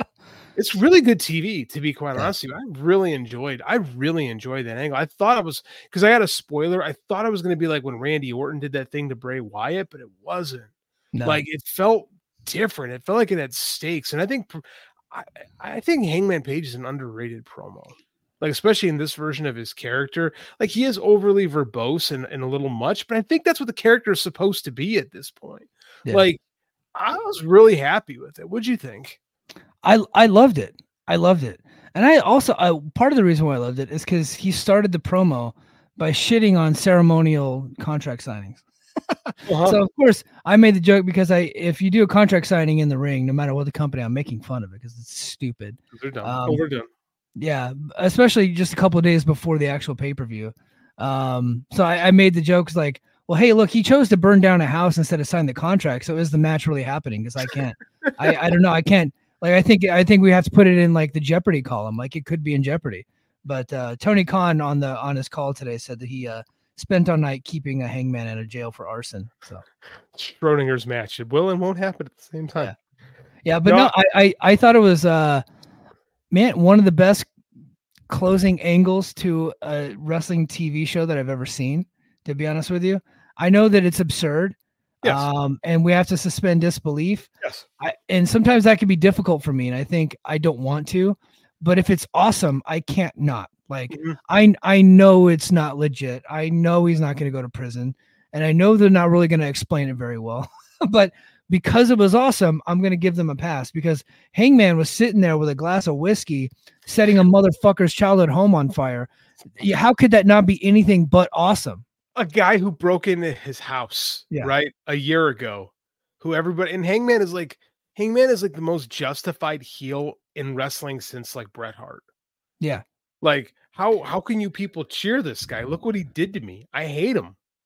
it's really good T V, to be quite Yeah. honest with you. I really enjoyed, I really enjoyed that angle. I thought I was because I had a spoiler, I thought I was going to be like when Randy Orton did that thing to Bray Wyatt, but it wasn't. No. Like, it felt different. It felt like it had stakes. And I think pr- I, I think Hangman Page is an underrated promo. Like, especially in this version of his character. Like, he is overly verbose and, and a little much, but I think that's what the character is supposed to be at this point. Yeah. Like, I was really happy with it. What'd you think? I I loved it. I loved it. And I also I, part of the reason why I loved it is because he started the promo by shitting on ceremonial contract signings. Uh-huh. So of course I made the joke because I if you do a contract signing in the ring, no matter what the company, I'm making fun of it because it's stupid. They're done. um, Overdone. Yeah, especially just a couple of days before the actual pay per view. Um, so I, I made the jokes like, well, hey, look, he chose to burn down a house instead of sign the contract. So is the match really happening? Because I can't. I I don't know. I can't. Like I think I think we have to put it in like the Jeopardy column. Like it could be in Jeopardy. But uh, Tony Khan on the on his call today said that he uh, spent all night keeping a hangman in a jail for arson. So Schrodinger's match. It will and won't happen at the same time. yeah, but No, no, I, I I thought it was uh man one of the best closing angles to a wrestling T V show that I've ever seen. To be honest with you, I know that it's absurd. Yes. Um, and we have to suspend disbelief. Yes. I, and sometimes that can be difficult for me. And I think I don't want to, but if it's awesome, I can't not. Like Mhm. I I know it's not legit. I know he's not going to go to prison, and I know they're not really going to explain it very well. But because it was awesome, I'm going to give them a pass because Hangman was sitting there with a glass of whiskey, setting a motherfucker's childhood home on fire. Yeah, how could that not be anything but awesome? A guy who broke into his house, Yeah. right, a year ago, who everybody and Hangman is like Hangman is like the most justified heel in wrestling since like Bret Hart. Yeah. Like, how how can you people cheer this guy? Look what he did to me. I hate him.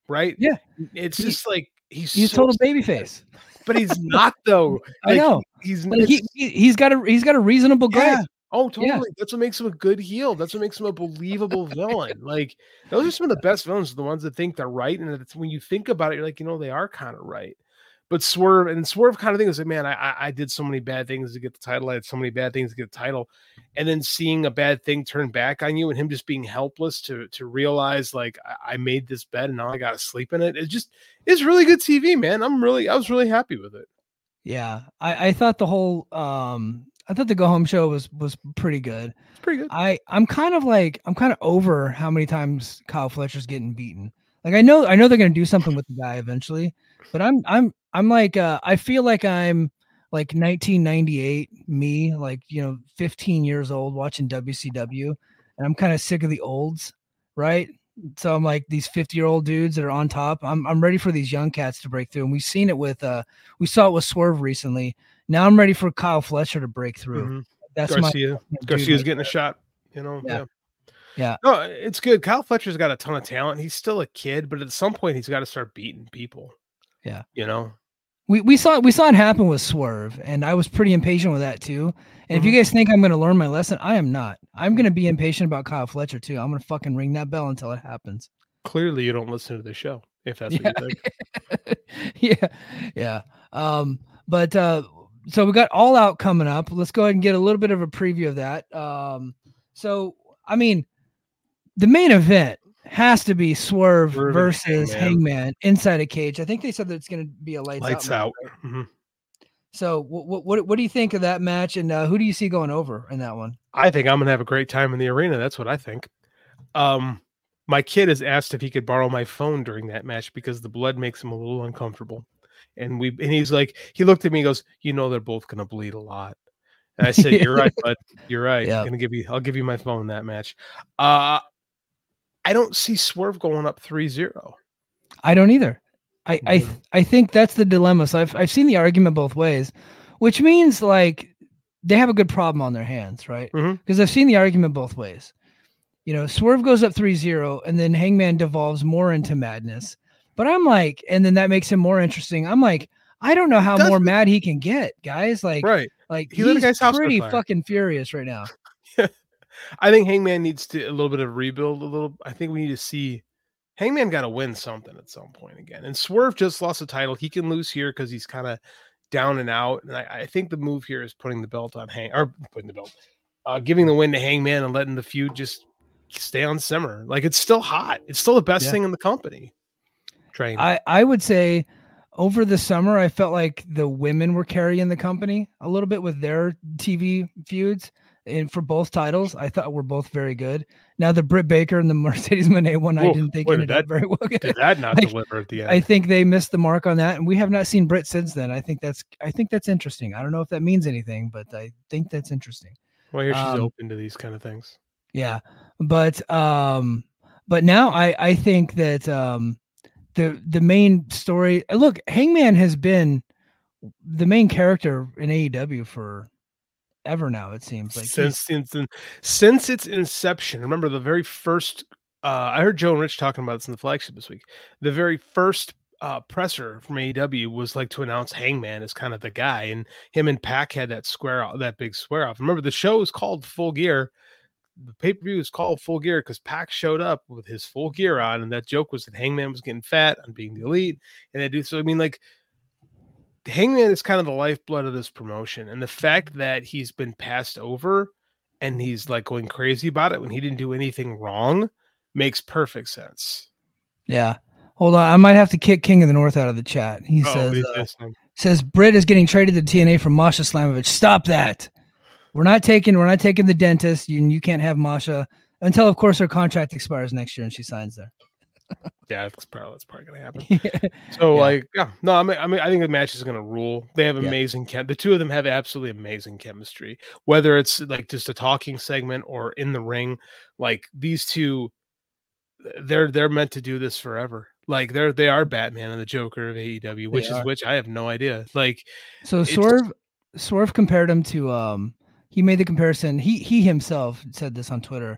right? Yeah. It's He- just like he's He's so total sad, babyface. but he's not though. I Like, know. he's But he, it's- he he's got a he's got a reasonable gripe. yeah. Oh, Yeah. totally. That's what makes him a good heel. That's what makes him a believable villain. Like those are some of the best villains, the ones that think they're right. And it's when you think about it, you're like, you know, they are kind of right. But Swerve and Swerve kind of thing is like, man, I, I I did so many bad things to get the title. I had so many bad things to get the title. And then seeing a bad thing turn back on you and him just being helpless to to realize like I, I made this bed and now I gotta sleep in it. It's just it's really good T V, man. I'm really I was really happy with it. Yeah. I, I thought the whole um I thought the go home show was was pretty good. It's pretty good. I I'm kind of like I'm kind of over how many times Kyle Fletcher's getting beaten. Like I know I know they're gonna do something with the guy eventually, but I'm I'm I'm like uh, I feel like I'm like nineteen ninety-eight me, like you know, fifteen years old watching W C W, and I'm kind of sick of the olds, right? So I'm like these fifty year old dudes that are on top. I'm I'm ready for these young cats to break through, and we've seen it with uh we saw it with Swerve recently. Now I'm ready for Kyle Fletcher to break through. Mhm. That's Garcia. my dude Garcia's right getting a there. shot, you know. Yeah. Yeah. Yeah. No, it's good. Kyle Fletcher's got a ton of talent. He's still a kid, but at some point he's got to start beating people. Yeah. You know. We we saw we saw it happen with Swerve, and I was pretty impatient with that too. And if you guys think I'm going to learn my lesson, I am not. I'm going to be impatient about Kyle Fletcher too. I'm going to fucking ring that bell until it happens. Clearly, you don't listen to the show if that's Yeah. what you think. yeah, yeah. Um, but uh, so we got All Out coming up. Let's go ahead and get a little bit of a preview of that. Um, so I mean, the main event has to be Swerve Swerve and versus Hangman. Hangman inside a cage. I think they said that it's going to be a lights, Lights out. out. match, right? Mhm. So what, what what do you think of that match, and uh, who do you see going over in that one? I think I'm gonna have a great time in the arena. That's what I think. Um, my kid has asked if he could borrow my phone during that match because the blood makes him a little uncomfortable. And we and he's like, he looked at me and goes, you know, they're both gonna bleed a lot. And I said, you're right, bud. You're right. Yeah. I'm gonna give you I'll give you my phone in that match. Uh I don't see Swerve going up three zero. I don't either. I I Mhm. I think that's the dilemma. So I've I've seen the argument both ways, which means like they have a good problem on their hands, right? Mhm. Because I've seen the argument both ways. You know, Swerve goes up three zero, and then Hangman devolves more into madness. But I'm like, and then that makes him more interesting. I'm like, I don't know how Does more it? mad he can get, guys. Like, Right. like He lit a he's guy's house on pretty fire. fucking furious right now. I think Hangman needs to a little bit of rebuild. A little. I think we need to see Hangman got to win something at some point again. And Swerve just lost the title. He can lose here because he's kind of down and out. And I, I think the move here is putting the belt on Hang or putting the belt, uh, giving the win to Hangman and letting the feud just stay on simmer. Like it's still hot. It's still the best Yeah. thing in the company. Train. I, I would say over the summer, I felt like the women were carrying the company a little bit with their T V feuds. And for both titles, I thought were both very good. Now the Britt Baker and the Mercedes Moné one, I Whoa, didn't think wait, ended did up very well. Did that not Like, deliver at the end? I think they missed the mark on that, and we have not seen Britt since then. I think that's I think that's interesting. I don't know if that means anything, but I think that's interesting. well, here she's um, open to these kind of things. Yeah, but um, but now I I think that um, the the main story. Look, Hangman has been the main character in A E W for ever now. It seems like he's- since since since its inception. Remember the very first. Uh, I heard Joe and Rich talking about this in the flagship this week. The very first uh, presser from A E W was like to announce Hangman as kind of the guy, and him and Pac had that square off, that big square off. Remember the show is called Full Gear. The pay per view is called Full Gear because Pac showed up with his full gear on, and that joke was that Hangman was getting fat on being the elite, and they do so. I mean, like. Hangman is kind of the lifeblood of this promotion, and the fact that he's been passed over and he's like going crazy about it when he didn't do anything wrong makes perfect sense. yeah. Hold on, I might have to kick King of the North out of the chat. He Oh, says he's uh, listening. says Britt is getting traded to T N A from Masha Slamovich. Stop that. We're not taking we're not taking the dentist. You you can't have Masha until of course her contract expires next year and she signs there. Yeah, that's probably that's probably gonna happen. So Yeah. like, yeah, no, I mean, I mean, I think the match is gonna rule. They have Yeah. amazing chem. The two of them have absolutely amazing chemistry. Whether it's like just a talking segment or in the ring, like these two, they're they're meant to do this forever. Like they're they are Batman and the Joker of A E W, which is are. which I have no idea. Like So It's- Swerve Swerve compared him to um he made the comparison. He he himself said this on Twitter.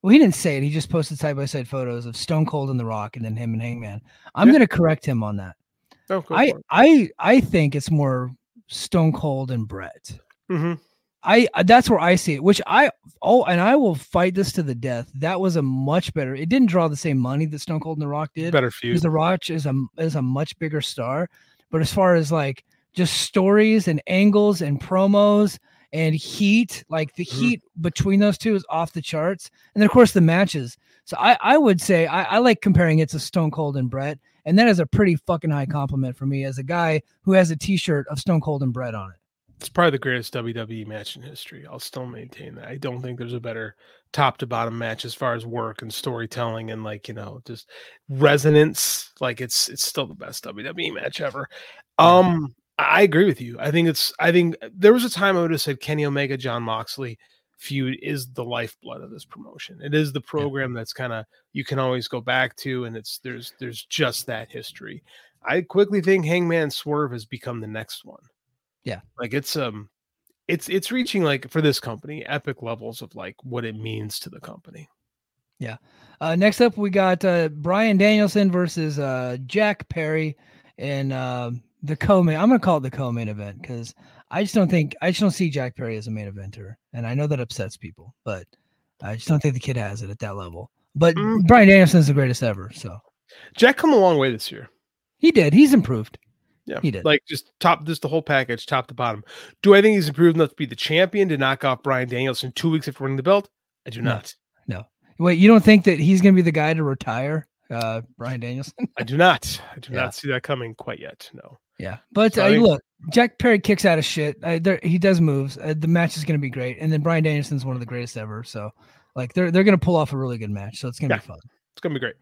Well, he didn't say it. He just posted side by side photos of Stone Cold and The Rock, and then him and Hangman. I'm Yeah. going to correct him on that. Oh, go I for it. I I think it's more Stone Cold and Brett. Mm-hmm. I that's where I see it. Which I oh, and I will fight this to the death. That was a much better. It didn't draw the same money that Stone Cold and The Rock did. Better Because feud. The Rock is a is a much bigger star. But as far as like just stories and angles and promos and heat, like the Mhm. heat between those two is off the charts. And then of course the matches. So I, I would say I, I like comparing it to Stone Cold and Brett. And that is a pretty fucking high compliment for me as a guy who has a t-shirt of Stone Cold and Brett on it. It's probably the greatest W W E match in history. I'll still maintain that. I don't think there's a better top to bottom match as far as work and storytelling and like, you know, just resonance. Like it's it's still the best W W E match ever. Um, I agree with you. I think it's I think there was a time I would have said Kenny Omega, John Moxley feud is the lifeblood of this promotion. It is the program that's kind of you can always go back to, and it's there's there's just that history. I quickly think Hangman Swerve has become the next one. Yeah. Like it's um it's it's reaching like for this company epic levels of like what it means to the company. Yeah. Uh, next up, we got uh, Bryan Danielson versus uh, Jack Perry in uh, the co-main. I'm going to call it the co-main event because I just don't think I just don't see Jack Perry as a main eventer, and I know that upsets people, but I just don't think the kid has it at that level. But Mm. Bryan Danielson is the greatest ever, so Jack come a long way this year. he did. He's improved. Yeah, He did. Like just top, just the whole package, top to bottom. Do I think he's improved enough to be the champion to knock off Bryan Danielson two weeks after winning the belt? I do No. not. No, wait, you don't think that he's going to be the guy to retire, uh, Bryan Danielson? I do not. I do Yeah. not see that coming quite yet. No. Yeah, but So uh, I think- look, Jack Perry kicks out of shit. Uh, there, he does moves. Uh, the match is going to be great, and then Bryan Danielson's one of the greatest ever. So, like, they're they're going to pull off a really good match. So it's going to Yeah. be fun. It's gonna be great.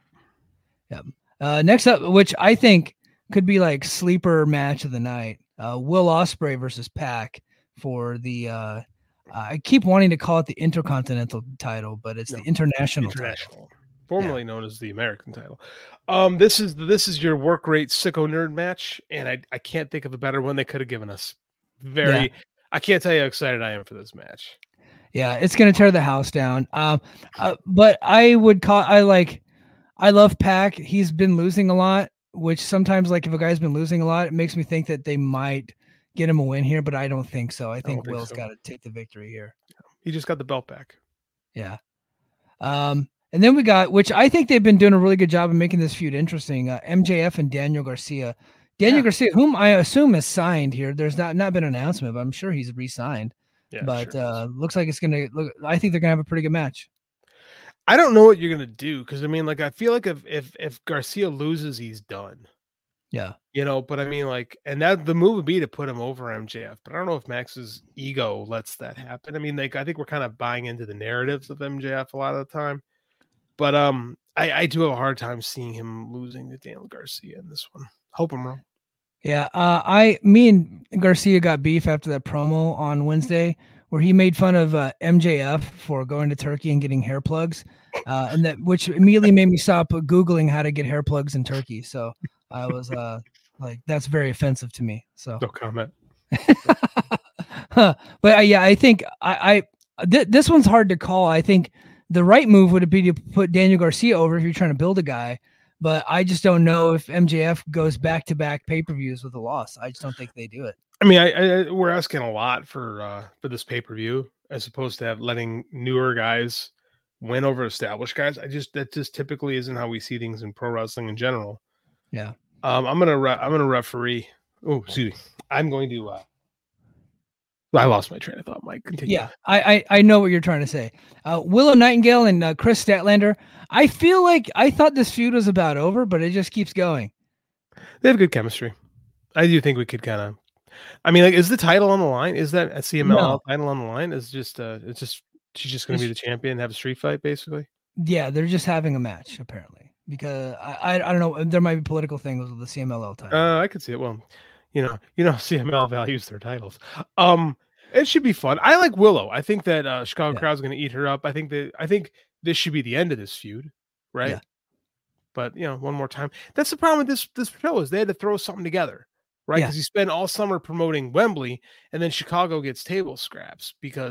Uh, next up, which I think could be like sleeper match of the night, uh, Will Ospreay versus Pac for the. Uh, I keep wanting to call it the Intercontinental title, but it's No, the International. title. International, formerly known as the American title. Um, this is this is your work rate sicko nerd match, and I I can't think of a better one they could have given us. Very, Yeah. I can't tell you how excited I am for this match. Yeah, it's gonna tear the house down. Um, uh, but I would call I like, I love Pac. He's been losing a lot, which sometimes like if a guy's been losing a lot, it makes me think that they might get him a win here, but I don't think so. I think think Will's so. got to take the victory here. He just got the belt back. Yeah. Um, and then we got, which I think they've been doing a really good job of making this feud interesting. Uh, M J F and Daniel Garcia. Daniel Yeah. Garcia, whom I assume is signed here. There's not not been an announcement, but I'm sure he's re-signed. Yeah, but sure. uh, looks like it's gonna look. I think they're gonna have a pretty good match. I don't know what you're gonna do because I mean, like, I feel like if if if Garcia loses, he's done. Yeah. You know, but I mean, like, and that the move would be to put him over M J F. But I don't know if Max's ego lets that happen. I mean, like, I think we're kind of buying into the narratives of M J F a lot of the time. But um, I, I do have a hard time seeing him losing to Daniel Garcia in this one. Hope I'm wrong. Yeah, uh, I, me and Garcia got beef after that promo on Wednesday, where he made fun of uh, M J F for going to Turkey and getting hair plugs, uh, and that which immediately made me stop googling how to get hair plugs in Turkey. So I was uh, like, that's very offensive to me. So, No comment. but uh, yeah, I think I, I th- this one's hard to call. I think the right move would be to put Daniel Garcia over if you're trying to build a guy. But I just don't know if M J F goes back to back pay per views with a loss. I just don't think they do it. I mean, I, I we're asking a lot for uh for this pay per view as opposed to have letting newer guys win over established guys. I just that just typically isn't how we see things in pro wrestling in general. Yeah. Um, I'm gonna re- I'm gonna referee. Oh, excuse me. I'm going to. uh I lost my train of thought. Mike, continue. Yeah, I, I I know what you're trying to say. Uh, Willow Nightingale and uh, Chris Statlander. I feel like I thought this feud was about over, but it just keeps going. They have good chemistry. I do think we could kind of. I mean, like, is the title on the line? Is that a C M L L No. title on the line? Is just uh, it's just she's just going to be the It's- champion, and have a street fight, basically. Yeah, they're just having a match apparently because I I, I don't know. There might be political things with the C M L L title. Uh, I could see it. Well, you know, you know, C M L values their titles. Um, it should be fun. I like Willow. I think that uh, Chicago Yeah. crowd's going to eat her up. I think that I think this should be the end of this feud, right? Yeah. But you know, one more time. That's the problem with this this show is they had to throw something together, right? Yeah. Because you spend all summer promoting Wembley, and then Chicago gets table scraps because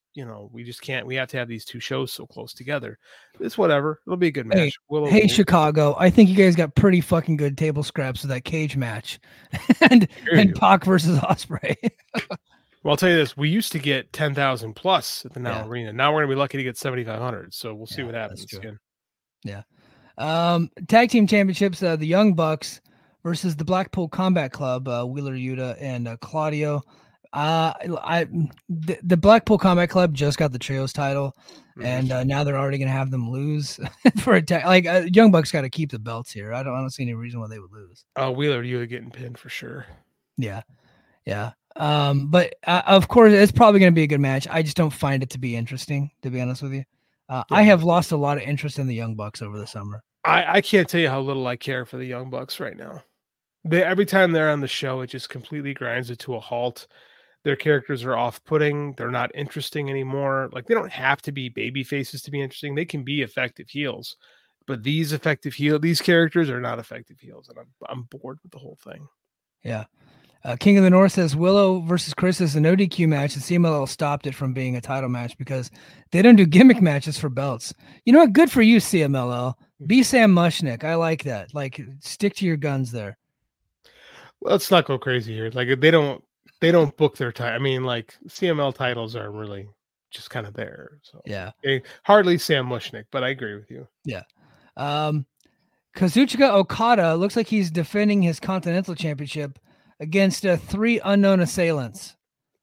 you know, we just can't. We have to have these two shows so close together. It's whatever. It'll be a good match. Hey, Willow, hey Willow. Chicago, I think you guys got pretty fucking good table scraps with that cage match, and and Pac versus Ospreay. Well, I'll tell you this: we used to get ten thousand plus at the Now Yeah. Arena. Now we're gonna be lucky to get seventy five hundred. So we'll see Yeah, what happens. that's true. Again. Yeah. Um, tag team championships: uh, the Young Bucks versus the Blackpool Combat Club, uh, Wheeler Yuta and uh, Claudio. Uh, I the, the Blackpool Combat Club just got the trios title, Mm-hmm. and uh, now they're already gonna have them lose for a tag. Like uh, Young Bucks got to keep the belts here. I don't, I don't see any reason why they would lose. Oh, Wheeler, you are getting pinned for sure. Yeah, yeah. Um, but uh, of course, it's probably gonna be a good match. I just don't find it to be interesting, to be honest with you. Uh, I have lost a lot of interest in the Young Bucks over the summer. I, I can't tell you how little I care for the Young Bucks right now. They every time they're on the show, it just completely grinds it to a halt. Their characters are off-putting. They're not interesting anymore. Like they don't have to be baby faces to be interesting. They can be effective heels, but these effective heel these characters are not effective heels, and I'm I'm bored with the whole thing. Yeah. Uh, King of the North says Willow versus Chris is an O D Q match, and C M L L stopped it from being a title match because they don't do gimmick matches for belts. You know what? Good for you, C M L L. Be Sam Mushnick. I like that. Like, stick to your guns there. Well, let's not go crazy here. Like they don't they don't book their time. I mean, like C M L titles are really just kind of there. So Yeah. okay, hardly Sam Mushnick, but I agree with you. Yeah. Um, Kazuchika Okada looks like he's defending his Continental Championship against uh, three unknown assailants.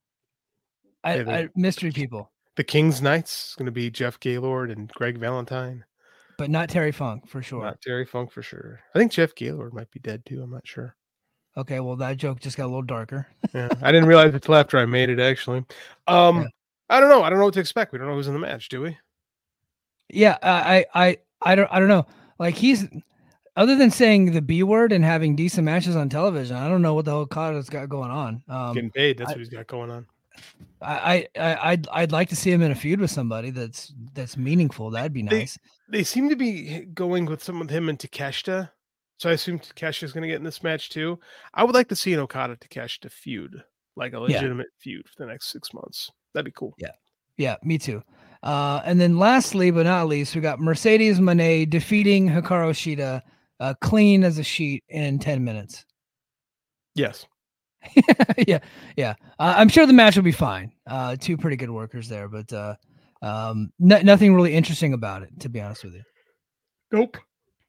I, Hey, the- I mystery people, The King's Knights is going to be Jeff Gaylord and Greg Valentine, but not Terry Funk for sure. not Terry Funk for sure. I think Jeff Gaylord might be dead too. I'm not sure. Okay, well that joke just got a little darker. Yeah, I didn't realize until after I made it. Actually, um, Yeah. I don't know. I don't know what to expect. We don't know who's in the match, do we? Yeah, I, I, I, I don't, I don't know. Like he's, other than saying the B word and having decent matches on television, I don't know what the hell Okada's got going on. Um, Getting paid. That's I- what he's got going on. I, I, I'd, I'd like to see him in a feud with somebody that's that's meaningful. That'd be They- nice. They seem to be going with some of him and Takeshita, so I assume Takeshita's going to get in this match too. I would like to see an Okada Takeshita feud, like a legitimate feud for the next six months. That'd be cool. Yeah, me too. Uh, and then lastly, but not least, we got Mercedes Moné defeating Hikaru Shida, uh, clean as a sheet in ten minutes. Yes. yeah, yeah. Uh, I'm sure the match will be fine. Uh, two pretty good workers there, but uh, um, n- nothing really interesting about it, to be honest with you. Nope.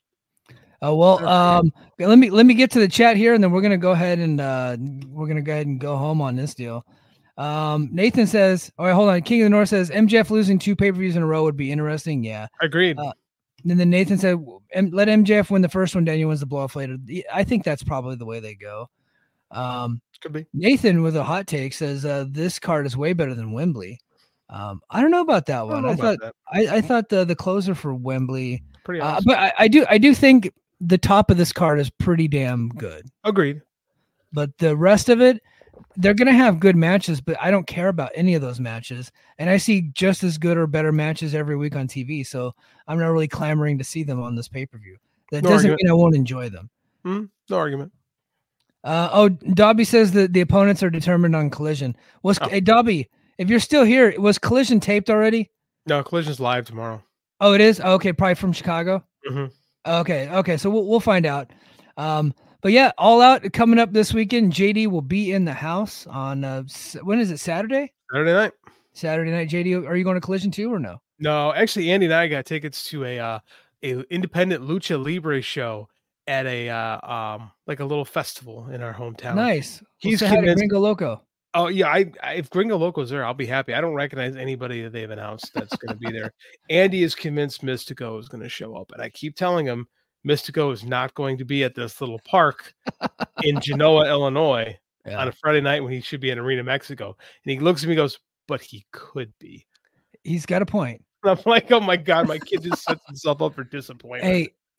Uh, well, um, let me let me get to the chat here, and then we're gonna go ahead and uh, we're gonna go ahead and go home on this deal. Um, Nathan says, "All right, hold on." King of the North says M J F losing two pay per views in a row would be interesting. Yeah. Agreed. Uh, And then Nathan said, "M- "Let M J F win the first one. Daniel wins the blow off later." The- I think that's probably the way they go. Um, Could be. Nathan with a hot take says, uh, "This card is way better than Wembley." Um, I don't know about that I don't one. know I, about thought that. I, I thought the the closer for Wembley, Pretty uh, awesome. but I, I do I do think the top of this card is pretty damn good. Agreed. But the rest of it, they're gonna have good matches, but I don't care about any of those matches. And I see just as good or better matches every week on T V, so I'm not really clamoring to see them on this pay per view. That No doesn't argument. mean I won't enjoy them. Hmm, no argument. Uh, oh, Dobby says that the opponents are determined on Collision. Was Oh. hey Dobby, if you're still here, was Collision taped already? No, Collision's live tomorrow. Oh, it is. Oh, okay, probably from Chicago. Mhm. Okay, okay, so we'll we'll find out. Um, but yeah, All Out coming up this weekend. J D will be in the house on uh, s- when is it? Saturday. Saturday night. Saturday night. J D, are you going to Collision too or no? No, actually, Andy and I got tickets to a uh, a independent lucha libre show at a uh, um like a little festival in our hometown. Nice. We'll He's say hi to convinced- Gringo Loco. Oh yeah, I, I if Gringo Loco's there, I'll be happy. I don't recognize anybody that they've announced that's going to be there. Andy is convinced Mystico is going to show up, and I keep telling him Mystico is not going to be at this little park in Genoa, Illinois, Yeah. on a Friday night when he should be in Arena, Mexico. And he looks at me, and goes, "But he could be." He's got a point. And I'm like, "Oh my god, my kid just sets himself up for disappointment." Hey,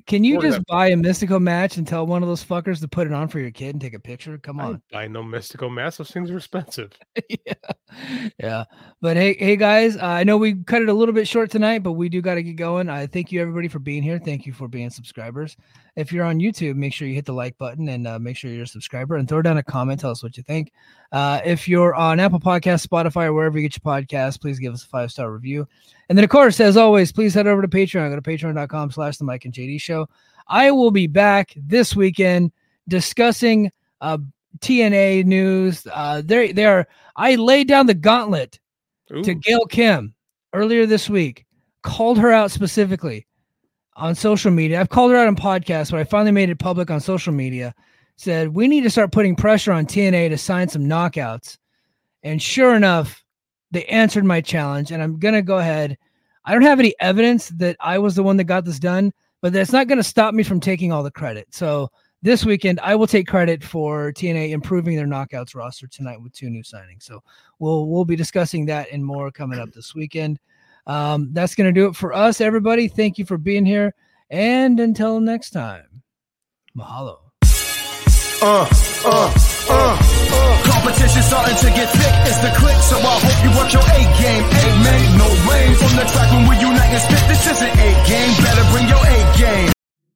can you We're just gonna- buy a Mystical match and tell one of those fuckers to put it on for your kid and take a picture? Come I on. ain't buying no mystical mass. Those things are expensive. yeah. Yeah. But hey, hey guys, uh, I know we cut it a little bit short tonight, but we do got to get going. I thank you everybody for being here. Thank you for being subscribers. If you're on YouTube, make sure you hit the like button and uh, make sure you're a subscriber and throw down a comment. Tell us what you think. Uh, if you're on Apple Podcasts, Spotify, or wherever you get your podcasts, please give us a five-star review. And then, of course, as always, please head over to Patreon. Go to patreon.com slash the Mike and J D show. I will be back this weekend discussing uh, T N A news. Uh, they they are. I laid down the gauntlet Ooh. to Gail Kim earlier this week. Called her out specifically on social media. I've called her out on podcasts, but I finally made it public on social media. Said we need to start putting pressure on T N A to sign some knockouts. And sure enough, they answered my challenge. And I'm gonna go ahead. I don't have any evidence that I was the one that got this done, but that's not going to stop me from taking all the credit. So this weekend, I will take credit for T N A improving their knockouts roster tonight with two new signings. So we'll we'll be discussing that and more coming up this weekend. Um, that's going to do it for us, everybody. Thank you for being here. And until next time, mahalo. Uh, uh, uh, uh. Competition starting to get thick. It's the click, so I hope you watch your A game. A man, no rain from the track when we unite and spit. This isn't A game. Better bring your A game.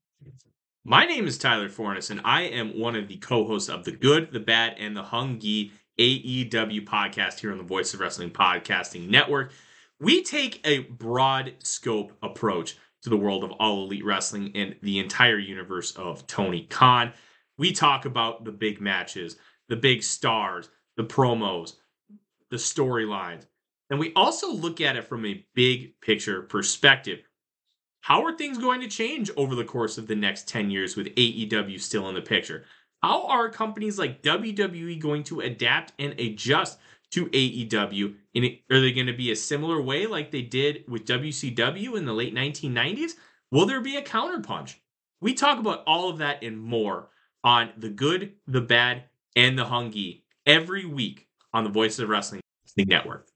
My name is Tyler Fornes, and I am one of the co-hosts of the Good, the Bad, and the Hungy A E W podcast here on the Voice of Wrestling Podcasting Network. We take a broad scope approach to the world of All Elite Wrestling and the entire universe of Tony Khan. We talk about the big matches, the big stars, the promos, the storylines, and we also look at it from a big picture perspective. How are things going to change over the course of the next ten years with A E W still in the picture? How are companies like W W E going to adapt and adjust to A E W? In it, are they going to be a similar way like they did with W C W in the late nineteen nineties? Will there be a counterpunch? We talk about all of that and more on The Good, the Bad, and the Hungy every week on the Voice of Wrestling Network.